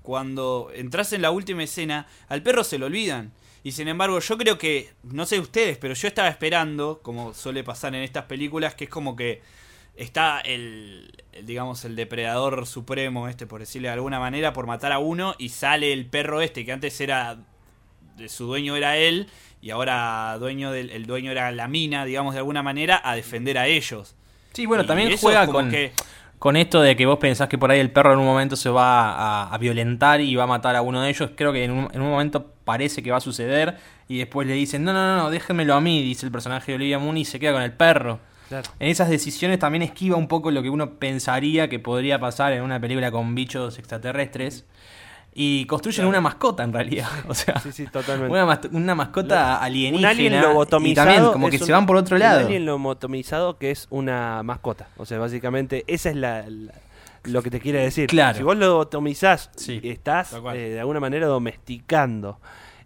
entras en la última escena, al perro se lo olvidan. Y sin embargo, yo creo que, no sé ustedes, pero yo estaba esperando, como suele pasar en estas películas, que es como que está digamos, el depredador supremo, por decirle de alguna manera, por matar a uno, y sale el perro que antes era su dueño era él, y ahora el dueño era la mina, digamos, de alguna manera, a defender a ellos. Sí, bueno, y también juega con esto de que vos pensás que por ahí el perro en un momento se va a violentar y va a matar a uno de ellos. Creo que en un momento parece que va a suceder, y después le dicen, no, déjenmelo a mí, dice el personaje de Olivia Munn, y se queda con el perro. Claro. En esas decisiones también esquiva un poco lo que uno pensaría que podría pasar en una película con bichos extraterrestres. Y construyen una mascota en realidad. O sea, sí, totalmente. Una mascota alienígena. Un alien lobotomizado. Y también como que se van por otro lado. Un alien lobotomizado que es una mascota. O sea, básicamente esa es lo que te quiere decir. Claro. Si vos lo lobotomizás, estás de alguna manera domesticando.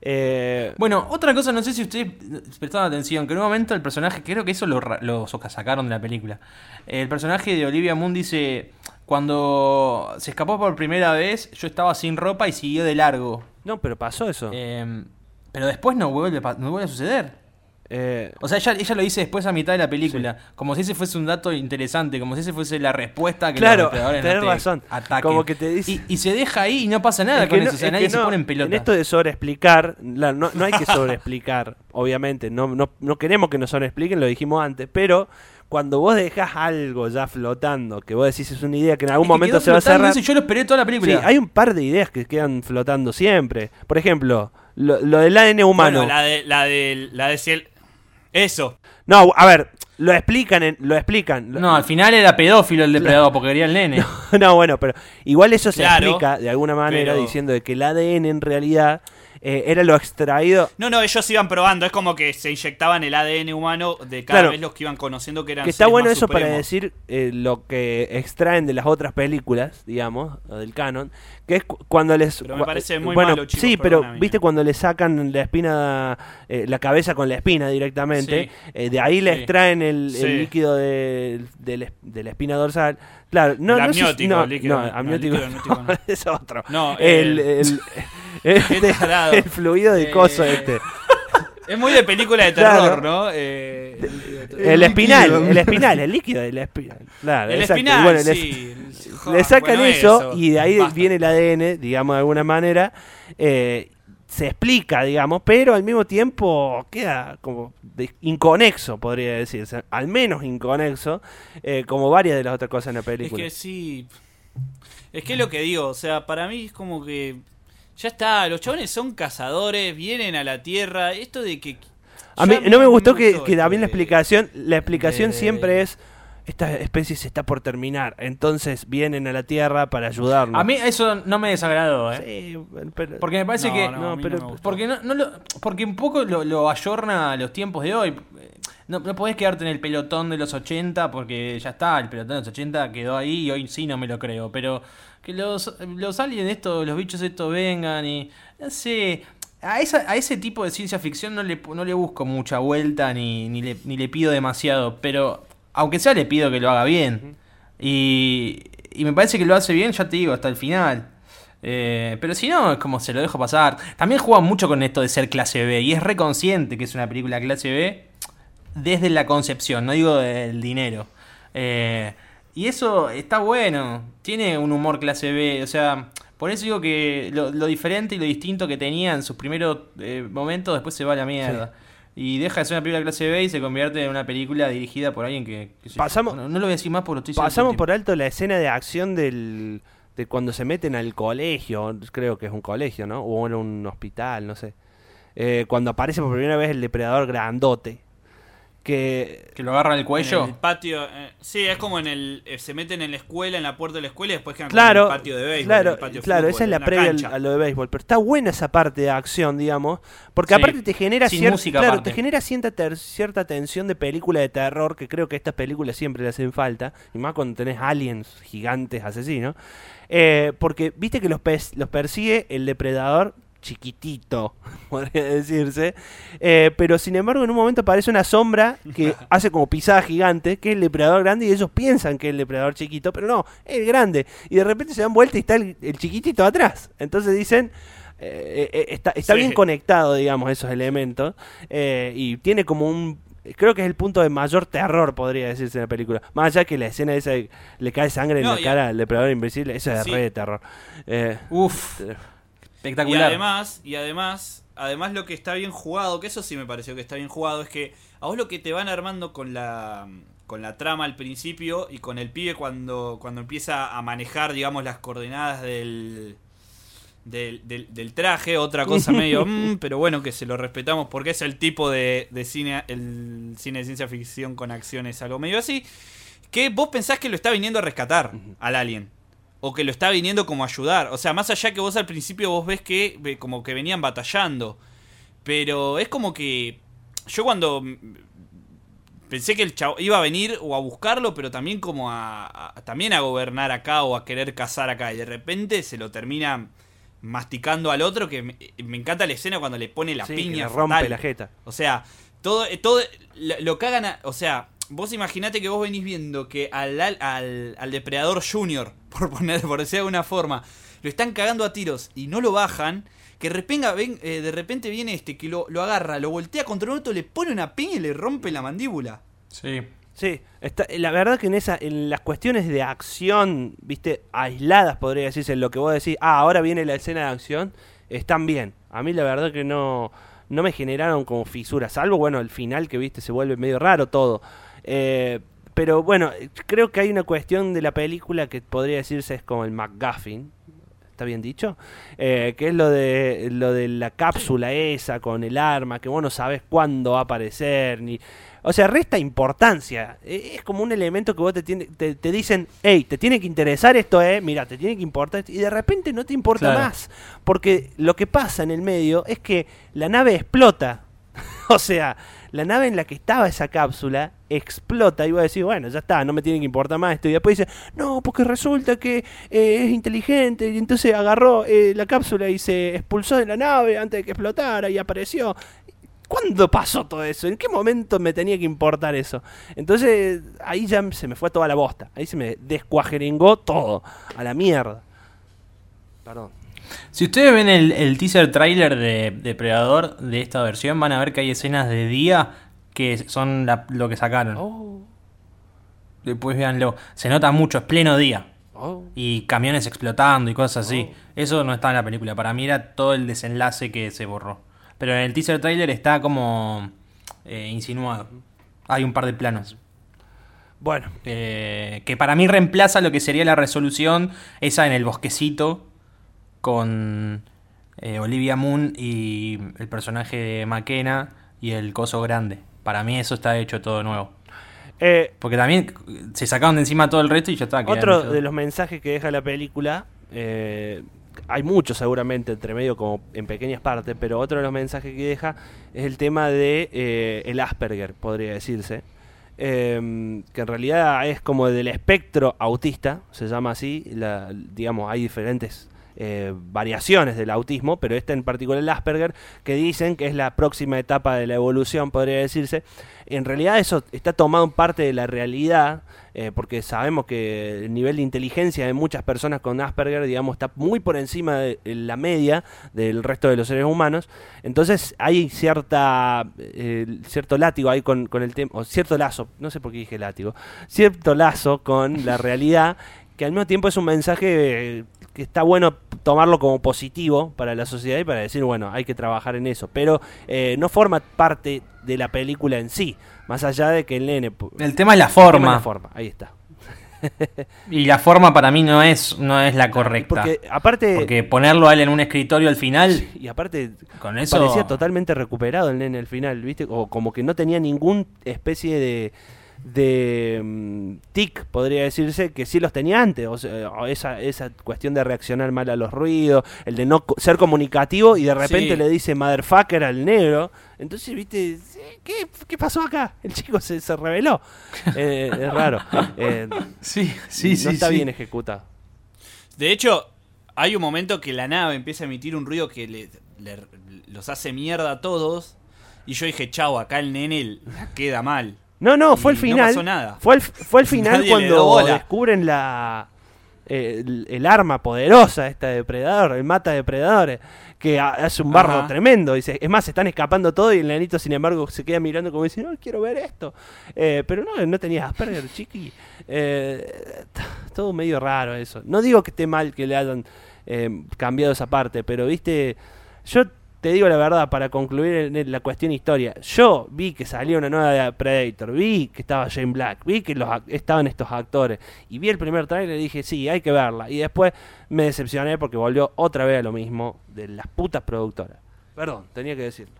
Bueno, otra cosa, no sé si ustedes prestaron atención, que en un momento el personaje, creo que eso lo sacaron de la película, el personaje de Olivia Munn dice, cuando se escapó por primera vez, yo estaba sin ropa y siguió de largo. No, pero pasó eso. Pero después no vuelve a suceder. O sea, ella lo dice después a mitad de la película, como si ese fuese un dato interesante, como si ese fuese la respuesta que los depredadores tenés no razón. ataquen. Como que te dice... y se deja ahí y no pasa nada con eso, o sea, nadie se pone en pelota. En esto de sobreexplicar, no hay que sobreexplicar, obviamente, no queremos que nos sobreexpliquen, lo dijimos antes, pero cuando vos dejás algo ya flotando, que vos decís es una idea que en algún momento se va a cerrar... Yo lo esperé toda la película. Sí, hay un par de ideas que quedan flotando siempre. Por ejemplo, lo del ADN humano. Bueno, la de Ciel... Eso. No, a ver, lo explican. No, al final era pedófilo el depredador porque quería el nene. No, bueno, pero igual eso se Claro, explica de alguna manera pero... diciendo de que el ADN en realidad era lo extraído. No, ellos iban probando, es como que se inyectaban el ADN humano de cada vez los que iban conociendo que eran que está seres bueno más eso supremos. para decir lo que extraen de las otras películas, digamos, o del canon, que es cuando les... Pero me parece muy bueno, malo, chicos, sí, pero perdóname. viste cuando le sacan la espina, la cabeza con la espina directamente, de ahí le extraen el líquido de la espina dorsal. Claro, el amniótico, amniótico no. es otro. No, el fluido de coso Es muy de película de terror, Claro. ¿no? El espinal, el líquido de la espinal. Claro, el exacto. espinal, Bueno, sí. le sacan Bueno, eso y de ahí basta. viene el ADN, digamos, de alguna manera. Se explica, digamos, pero al mismo tiempo queda como inconexo, podría decirse. Al menos inconexo, como varias de las otras cosas en la película. Es que sí. Es que es lo que digo, o sea, para mí es como que... Ya está, los chabones son cazadores, vienen a la Tierra. Esto de que A mí Ya no me gustó que esto también la de- explicación de- siempre es: esta especie se está por terminar, entonces vienen a la Tierra para ayudarnos. A mí eso no me desagradó, ¿eh? Sí, pero... Porque me parece No, que... no, a mí no pero- me gustó. Porque un poco lo ayorna a los tiempos de hoy. No podés quedarte en el pelotón de los 80 porque ya está, el pelotón de los 80 quedó ahí y hoy sí no me lo creo. Pero que los aliens estos, los bichos estos vengan y... No sé, a ese tipo de ciencia ficción no le busco mucha vuelta ni le pido demasiado. Pero aunque sea le pido que lo haga bien. Y me parece que lo hace bien, ya te digo, hasta el final. Pero si no, es como se lo dejo pasar. También juega mucho con esto de ser clase B. Y es reconsciente que es una película clase B desde la concepción, no digo del dinero. Y eso está bueno. Tiene un humor clase B. O sea, por eso digo que lo diferente y lo distinto que tenía en sus primeros momentos después se va a la mierda. Y deja de ser una película clase B y se convierte en una película dirigida por alguien que sé yo. Pasamos- Bueno, no lo voy a decir más porque lo estoy diciendo Pasamos todo por alto la escena de acción de cuando se meten al colegio, creo que es un colegio, ¿no? O en un hospital, no sé. Cuando aparece por primera vez el depredador grandote. Que tiempo. Que lo agarra del cuello. En el patio, sí, es como en el. Se meten en la escuela, en la puerta de la escuela y después quedan como claro, en el patio de béisbol. en claro, el patio de claro, fútbol, esa es la en una previa cancha. a lo de béisbol, pero está buena esa parte de acción, digamos, porque Sí, aparte te genera sin música claro, aparte. te genera cierta tensión de película de terror, que creo que estas películas siempre le hacen falta, y más cuando tenés aliens gigantes asesinos, porque viste que los persigue el depredador chiquitito, podría decirse, pero sin embargo en un momento aparece una sombra que hace como pisada gigante, que es el depredador grande, y ellos piensan que es el depredador chiquito, pero no, es el grande, y de repente se dan vuelta y está el chiquitito atrás, entonces dicen... está Sí. bien conectado, digamos, esos elementos, y tiene como un... Creo que es el punto de mayor terror, podría decirse en la película. Más allá que la escena esa de le cae sangre en No, la y cara al depredador invisible, eso es Sí. re de terror. Uf, Y espectacular. además lo que está bien jugado, que eso sí me pareció que está bien jugado, es que a vos lo que te van armando con la trama al principio y con el pibe cuando empieza a manejar, digamos, las coordenadas del traje, otra cosa medio, pero bueno, que se lo respetamos porque es el tipo de cine, el cine de ciencia ficción con acciones, algo medio así, que vos pensás que lo está viniendo a rescatar al alien. O que lo está viniendo como a ayudar. O sea, más allá que vos al principio vos ves que como que venían batallando. Pero es como que... Yo cuando pensé que el chavo iba a venir o a buscarlo, pero también como también a gobernar acá o a querer cazar acá. Y de repente se lo termina masticando al otro, que me encanta la escena cuando le pone la sí, piña que le rompe fatal. la jeta. O sea, todo lo cagan o sea, vos imaginate que vos venís viendo que al depredador junior, por decir de alguna forma, lo están cagando a tiros y no lo bajan, que de repente viene que lo agarra, lo voltea contra un otro, le pone una piña y le rompe la mandíbula. Sí. Sí, la verdad que en las cuestiones de acción, viste, aisladas podría decirse, en lo que vos decís, ahora viene la escena de acción, están bien. A mí la verdad que no me generaron como fisuras, salvo, bueno, el final que viste se vuelve medio raro todo. Pero bueno, creo que hay una cuestión de la película que podría decirse es como el MacGuffin, ¿está bien dicho? Que es lo de la cápsula esa con el arma, que vos no sabés cuándo va a aparecer, ni... O sea, resta importancia. Es como un elemento que vos te dicen, hey, te tiene que interesar esto, mira, te tiene que importar esto, y de repente no te importa Claro. más. Porque lo que pasa en el medio es que la nave explota. O sea, la nave en la que estaba esa cápsula explota y vos decís, bueno, ya está, no me tiene que importar más esto. Y después dice, no, porque resulta que es inteligente y entonces agarró la cápsula y se expulsó de la nave antes de que explotara y apareció. ¿Cuándo pasó todo eso? ¿En qué momento me tenía que importar eso? Entonces ahí ya se me fue toda la bosta. Ahí se me descuajeringó todo. A la mierda. Perdón. Si ustedes ven el teaser trailer de Depredador de esta versión, van a ver que hay escenas de día que son lo que sacaron. Oh, Después véanlo. Se nota mucho, es pleno día. oh. Y camiones explotando y cosas así. Eso no está en la película. Para mí era todo el desenlace que se borró. Pero en el teaser trailer está como insinuado. Hay un par de planos. Bueno, Que para mí reemplaza lo que sería la resolución esa en el bosquecito con Olivia Munn y el personaje de McKenna y el coso grande. Para mí eso está hecho todo nuevo. Porque también se sacaron de encima todo el resto y ya está. Otro de los mensajes que deja la película, hay muchos seguramente entre medio como en pequeñas partes, pero otro de los mensajes que deja es el tema de el Asperger, podría decirse. Que en realidad es como del espectro autista, se llama así, digamos, hay diferentes variaciones del autismo, pero esta en particular el Asperger, que dicen que es la próxima etapa de la evolución, podría decirse. En realidad eso está tomado en parte de la realidad, porque sabemos que el nivel de inteligencia de muchas personas con Asperger, digamos, está muy por encima de la media del resto de los seres humanos. Entonces hay cierto látigo ahí con el tema, o cierto lazo, no sé por qué dije látigo, cierto lazo con la realidad, que al mismo tiempo es un mensaje que está bueno tomarlo como positivo para la sociedad y para decir, bueno, hay que trabajar en eso, pero no forma parte de la película en sí, más allá de que el nene... El tema es la forma. Ahí está. Y la forma para mí no es la correcta. Porque ponerlo a él en un escritorio al final... Y aparte, con eso parecía totalmente recuperado el nene al final, ¿viste? O como que no tenía ninguna especie de tic, podría decirse, que sí los tenía antes, o sea, esa cuestión de reaccionar mal a los ruidos, el de no ser comunicativo y de repente le dice motherfucker al negro. Entonces, viste, ¿qué pasó acá? El chico se rebeló. Es raro. No está bien ejecutado. De hecho, hay un momento que la nave empieza a emitir un ruido que los hace mierda a todos, y yo dije, chau, acá el nene la queda mal. No, fue el final. No pasó nada. Fue el final cuando descubren el arma poderosa esta de Depredador, el mata depredadores, que hace un barro tremendo. Dice, es más, se están escapando todo y el nenito, sin embargo, se queda mirando como diciendo, no, quiero ver esto. Pero no tenía Asperger, chiqui. Todo medio raro eso. No digo que esté mal que le hayan cambiado esa parte, pero viste, yo te digo la verdad, para concluir en la cuestión historia, yo vi que salió una nueva de Predator, vi que estaba Shane Black, vi que estaban estos actores, y vi el primer trailer y dije, sí, hay que verla, y después me decepcioné porque volvió otra vez a lo mismo de las putas productoras. Perdón, tenía que decirlo.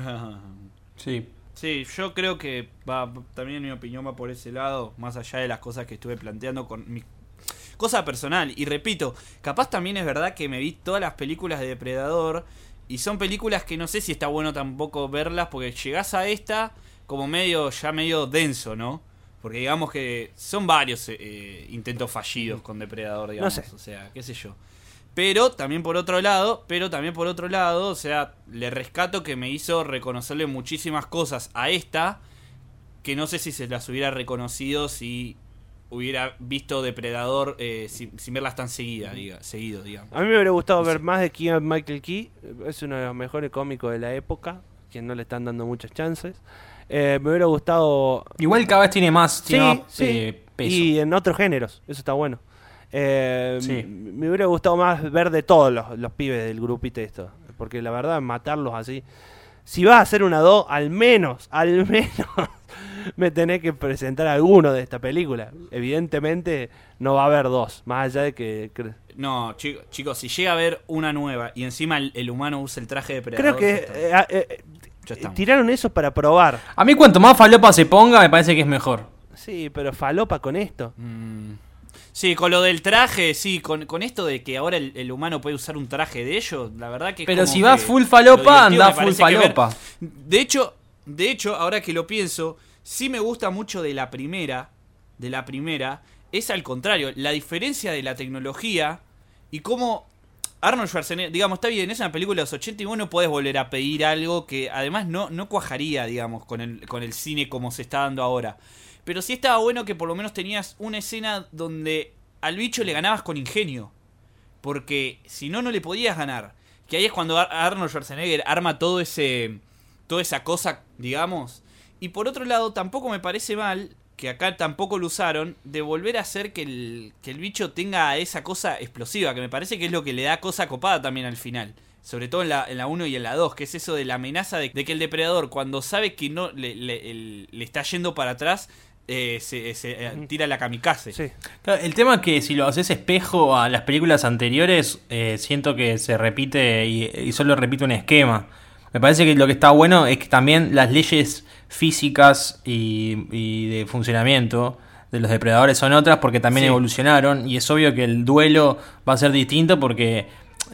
Sí, yo creo que también mi opinión va por ese lado, más allá de las cosas que estuve planteando con mi cosa personal. Y repito, capaz también es verdad que me vi todas las películas de Depredador, y son películas que no sé si está bueno tampoco verlas, porque llegás a esta como medio denso, ¿no? Porque digamos que son varios intentos fallidos con Depredador, digamos, no sé. O sea, qué sé yo. Pero también por otro lado, o sea, le rescato que me hizo reconocerle muchísimas cosas a esta, que no sé si se las hubiera reconocido si hubiera visto Depredador sin verlas tan seguido, digamos. A mí me hubiera gustado ver más de Keegan Michael Key, es uno de los mejores cómicos de la época, quien no le están dando muchas chances. Me hubiera gustado... Igual cada vez tiene más peso. Y en otros géneros, eso está bueno. Me hubiera gustado más ver de todos los pibes del grupito esto, porque la verdad, matarlos así... Si vas a hacer una 2, al menos me tenés que presentar alguno de esta película. Evidentemente no va a haber 2, más allá de que... No, chicos, si llega a haber una nueva y encima el humano usa el traje de Depredador... Creo que tiraron eso para probar. A mí cuanto más falopa se ponga, me parece que es mejor. Sí, pero falopa con esto. Sí, con lo del traje, sí, con esto de que ahora el humano puede usar un traje de ellos, la verdad que... Pero si vas full falopa, anda full falopa. De hecho, ahora que lo pienso, sí me gusta mucho de la primera, es al contrario, la diferencia de la tecnología y cómo Arnold Schwarzenegger, digamos, está bien, es una película de los 80 y vos no podés volver a pedir algo que además no cuajaría, digamos, con el cine como se está dando ahora. Pero sí estaba bueno que por lo menos tenías una escena donde al bicho le ganabas con ingenio. Porque si no le podías ganar. Que ahí es cuando Arnold Schwarzenegger arma toda esa cosa, digamos. Y por otro lado, tampoco me parece mal, que acá tampoco lo usaron, de volver a hacer que el bicho tenga esa cosa explosiva. Que me parece que es lo que le da cosa copada también al final. Sobre todo en la 1 y en la 2, que es eso de la amenaza de que el depredador, cuando sabe que no le está yendo para atrás... se tira la kamikaze. Sí. Claro, el tema es que si lo haces espejo a las películas anteriores, siento que se repite y solo repite un esquema. Me parece que lo que está bueno es que también las leyes físicas y de funcionamiento de los depredadores son otras porque también Sí. evolucionaron y es obvio que el duelo va a ser distinto porque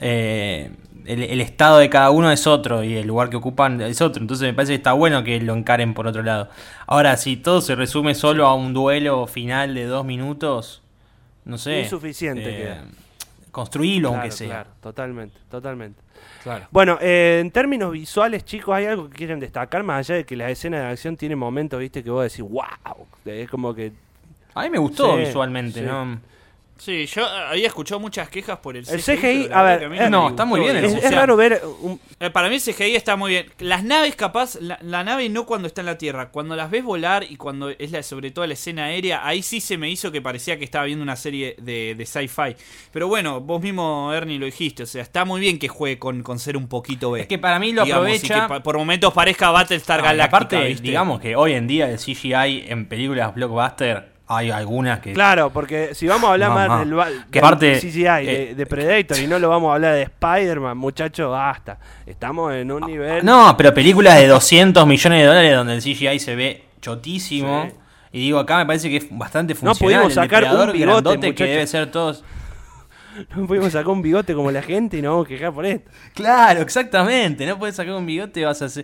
el estado de cada uno es otro y el lugar que ocupan es otro. Entonces me parece que está bueno que lo encaren por otro lado. Ahora, si todo se resume solo a un duelo final de 2 minutos, no sé. Insuficiente queda. Construílo Claro, aunque sea. claro, totalmente. Claro. Bueno, en términos visuales, chicos, ¿hay algo que quieren destacar? Más allá de que las escenas de acción tienen momentos, viste, que vos decís, wow. Es como que... A mí me gustó Sí, visualmente, sí. ¿no? Sí, yo había escuchado muchas quejas por el CGI. El CGI, pero la a verdad ver, que mí no, me está muy gustó, bien digamos. eso. Es raro ver... Para mí el CGI está muy bien. Las naves capaz, la nave no cuando está en la Tierra, cuando las ves volar y cuando es sobre todo la escena aérea, ahí sí se me hizo que parecía que estaba viendo una serie de sci-fi. Pero bueno, vos mismo, Ernie, lo dijiste, o sea, está muy bien que juegue con ser un poquito B. Es que para mí lo digamos, y aprovecha. que por momentos parezca Battlestar Y Galactica, aparte, ¿viste? digamos que hoy en día el CGI en películas blockbuster hay algunas que... Claro, porque si vamos a hablar Mamá. más Que del aparte, CGI, de Predator, y no lo vamos a hablar de Spider-Man, muchachos, basta. Estamos en un nivel... No, pero películas de 200 millones de dólares donde el CGI se ve chotísimo. Sí. Y digo, acá me parece que es bastante No funcional. pudimos el sacar depredador un bigote, grandote que muchacho. debe ser todos... No pudimos sacar un bigote como la gente y nos vamos a quejar por esto. Claro, exactamente. No puedes sacar un bigote, vas a hacer...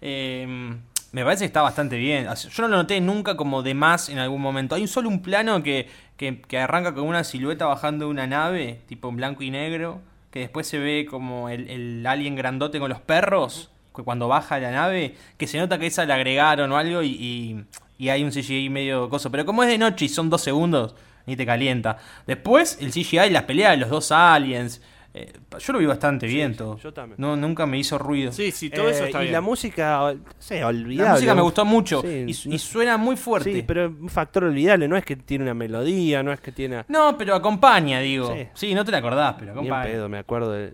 me parece que está bastante bien. Yo no lo noté nunca como de más en algún momento. Hay solo un plano que arranca con una silueta bajando de una nave, tipo en blanco y negro, que después se ve como el alien grandote con los perros, que cuando baja la nave, que se nota que esa la agregaron o algo y hay un CGI medio coso. Pero como es de noche y son 2 segundos, ni te calienta. Después el CGI, las peleas de los dos aliens... yo lo vi bastante bien todo. yo también. No, nunca me hizo ruido. Sí, sí, todo eso está y bien. la música, no sé, olvidable. La música me gustó mucho Sí, y suena muy fuerte. Sí, pero es un factor olvidable, no es que tiene una melodía, no es que tiene... No, pero acompaña, digo. Sí. Sí, no te la acordás, pero Ni en acompaña. pedo, me acuerdo de...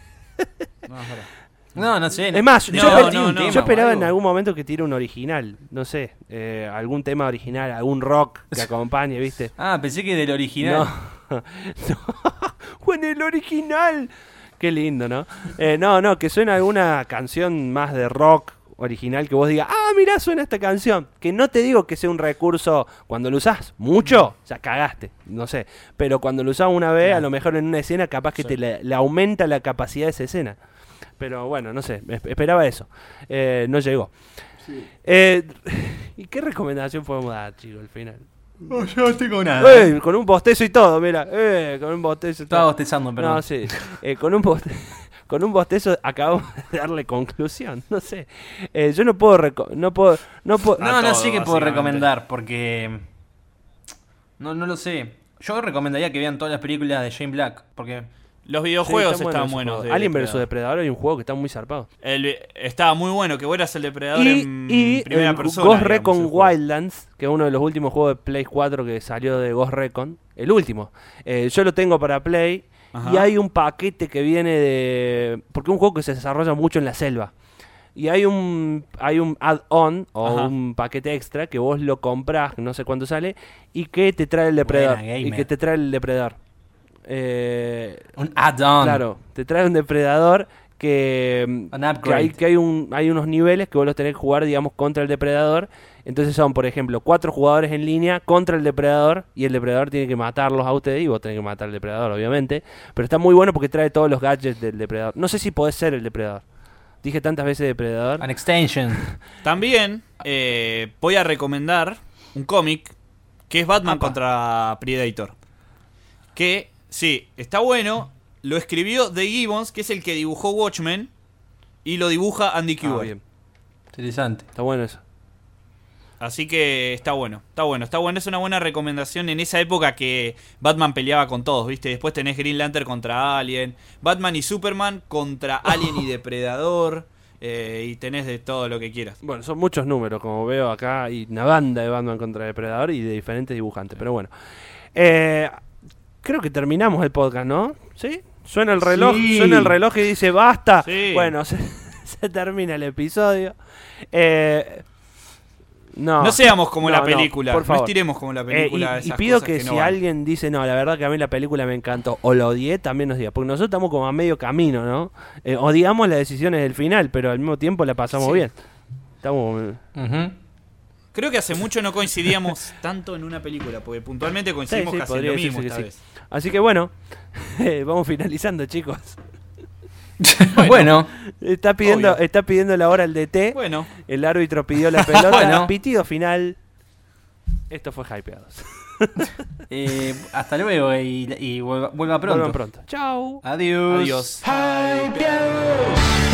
No sé. Es más, No, yo no, esperaba en algo. algún momento que tire un original, no sé, algún tema original, algún rock que acompañe, ¿viste? Ah, pensé que del original. No, bueno, el original. Qué lindo, ¿no? No, que suena alguna canción más de rock original que vos digas, mirá, suena esta canción. Que no te digo que sea un recurso, cuando lo usás mucho, ya cagaste, no sé. Pero cuando lo usás una vez, a lo mejor en una escena, capaz que te le aumenta la capacidad de esa escena. Pero bueno, no sé, esperaba eso. No llegó. ¿Y qué recomendación podemos dar, chicos, al final? No, yo no tengo nada. Con un bostezo y todo, mira. Con un bostezo y Estaba todo. bostezando, perdón. No, sí. Con un bostezo acabamos de darle conclusión. No sé. Yo no puedo... no puedo No todo, sé qué puedo básicamente. recomendar porque... No lo sé. Yo recomendaría que vean todas las películas de Shane Black porque... Los videojuegos Sí, estaban buenos. de Alien vs Depredador. Depredador hay un juego que está muy zarpado. Estaba muy bueno, que vos eras el depredador en Y primera el persona. Ghost digamos, Recon el juego. Wildlands, que es uno de los últimos juegos de Play 4 que salió de Ghost Recon. El último. Yo lo tengo para Play. Ajá. Y hay un paquete que viene de... Porque es un juego que se desarrolla mucho en la selva. Y hay un add-on o Ajá. un paquete extra que vos lo comprás, no sé cuánto sale, y que te trae el depredador. Buena, Y gamer. que te trae el depredador. Un add-on. Claro, te trae un depredador que, Un que upgrade. hay unos niveles que vos los tenés que jugar, digamos, contra el depredador. Entonces son, por ejemplo, 4 jugadores en línea contra el depredador y el depredador tiene que matarlos a ustedes y vos tenés que matar al depredador, obviamente. Pero está muy bueno porque trae todos los gadgets del depredador. No sé si podés ser el depredador. Dije tantas veces depredador. An extension. También voy a recomendar un cómic que es Batman contra Predator. Que, sí, está bueno. Lo escribió Dave Gibbons, que es el que dibujó Watchmen. Y lo dibuja Andy Kubert. Bien, Interesante. está bueno eso. Así que está bueno. Es una buena recomendación en esa época que Batman peleaba con todos, ¿viste? Después tenés Green Lantern contra Alien, Batman y Superman contra Alien y Depredador, y tenés de todo lo que quieras. Bueno, son muchos números, como veo acá. Hay una banda de Batman contra depredador y de diferentes dibujantes. Pero bueno. Creo que terminamos el podcast, ¿no? ¿Sí? Suena el reloj, Sí. suena el reloj y dice basta. Sí. Bueno, se termina el episodio. No seamos como la no, película. por favor. No estiremos como la película. Y esas pido cosas que no si van. alguien dice, no, la verdad que a mí la película me encantó, o lo odié, también nos diga. Porque nosotros estamos como a medio camino, ¿no? Odiamos las decisiones del final, pero al mismo tiempo la pasamos Sí. bien. Estamos... Ujú. Creo que hace mucho no coincidíamos tanto en una película, porque puntualmente coincidimos Sí, sí, casi en podría lo mismo decirse esta que vez. Así que bueno, vamos finalizando, chicos. Bueno, Está Obvio. pidiendo la hora el DT. Bueno, El árbitro pidió la pelota. Bueno. Pitido final. Esto fue Hypeados. hasta luego y vuelva pronto. Vuelvan pronto. Chau. Adiós. adiós. Hypeados.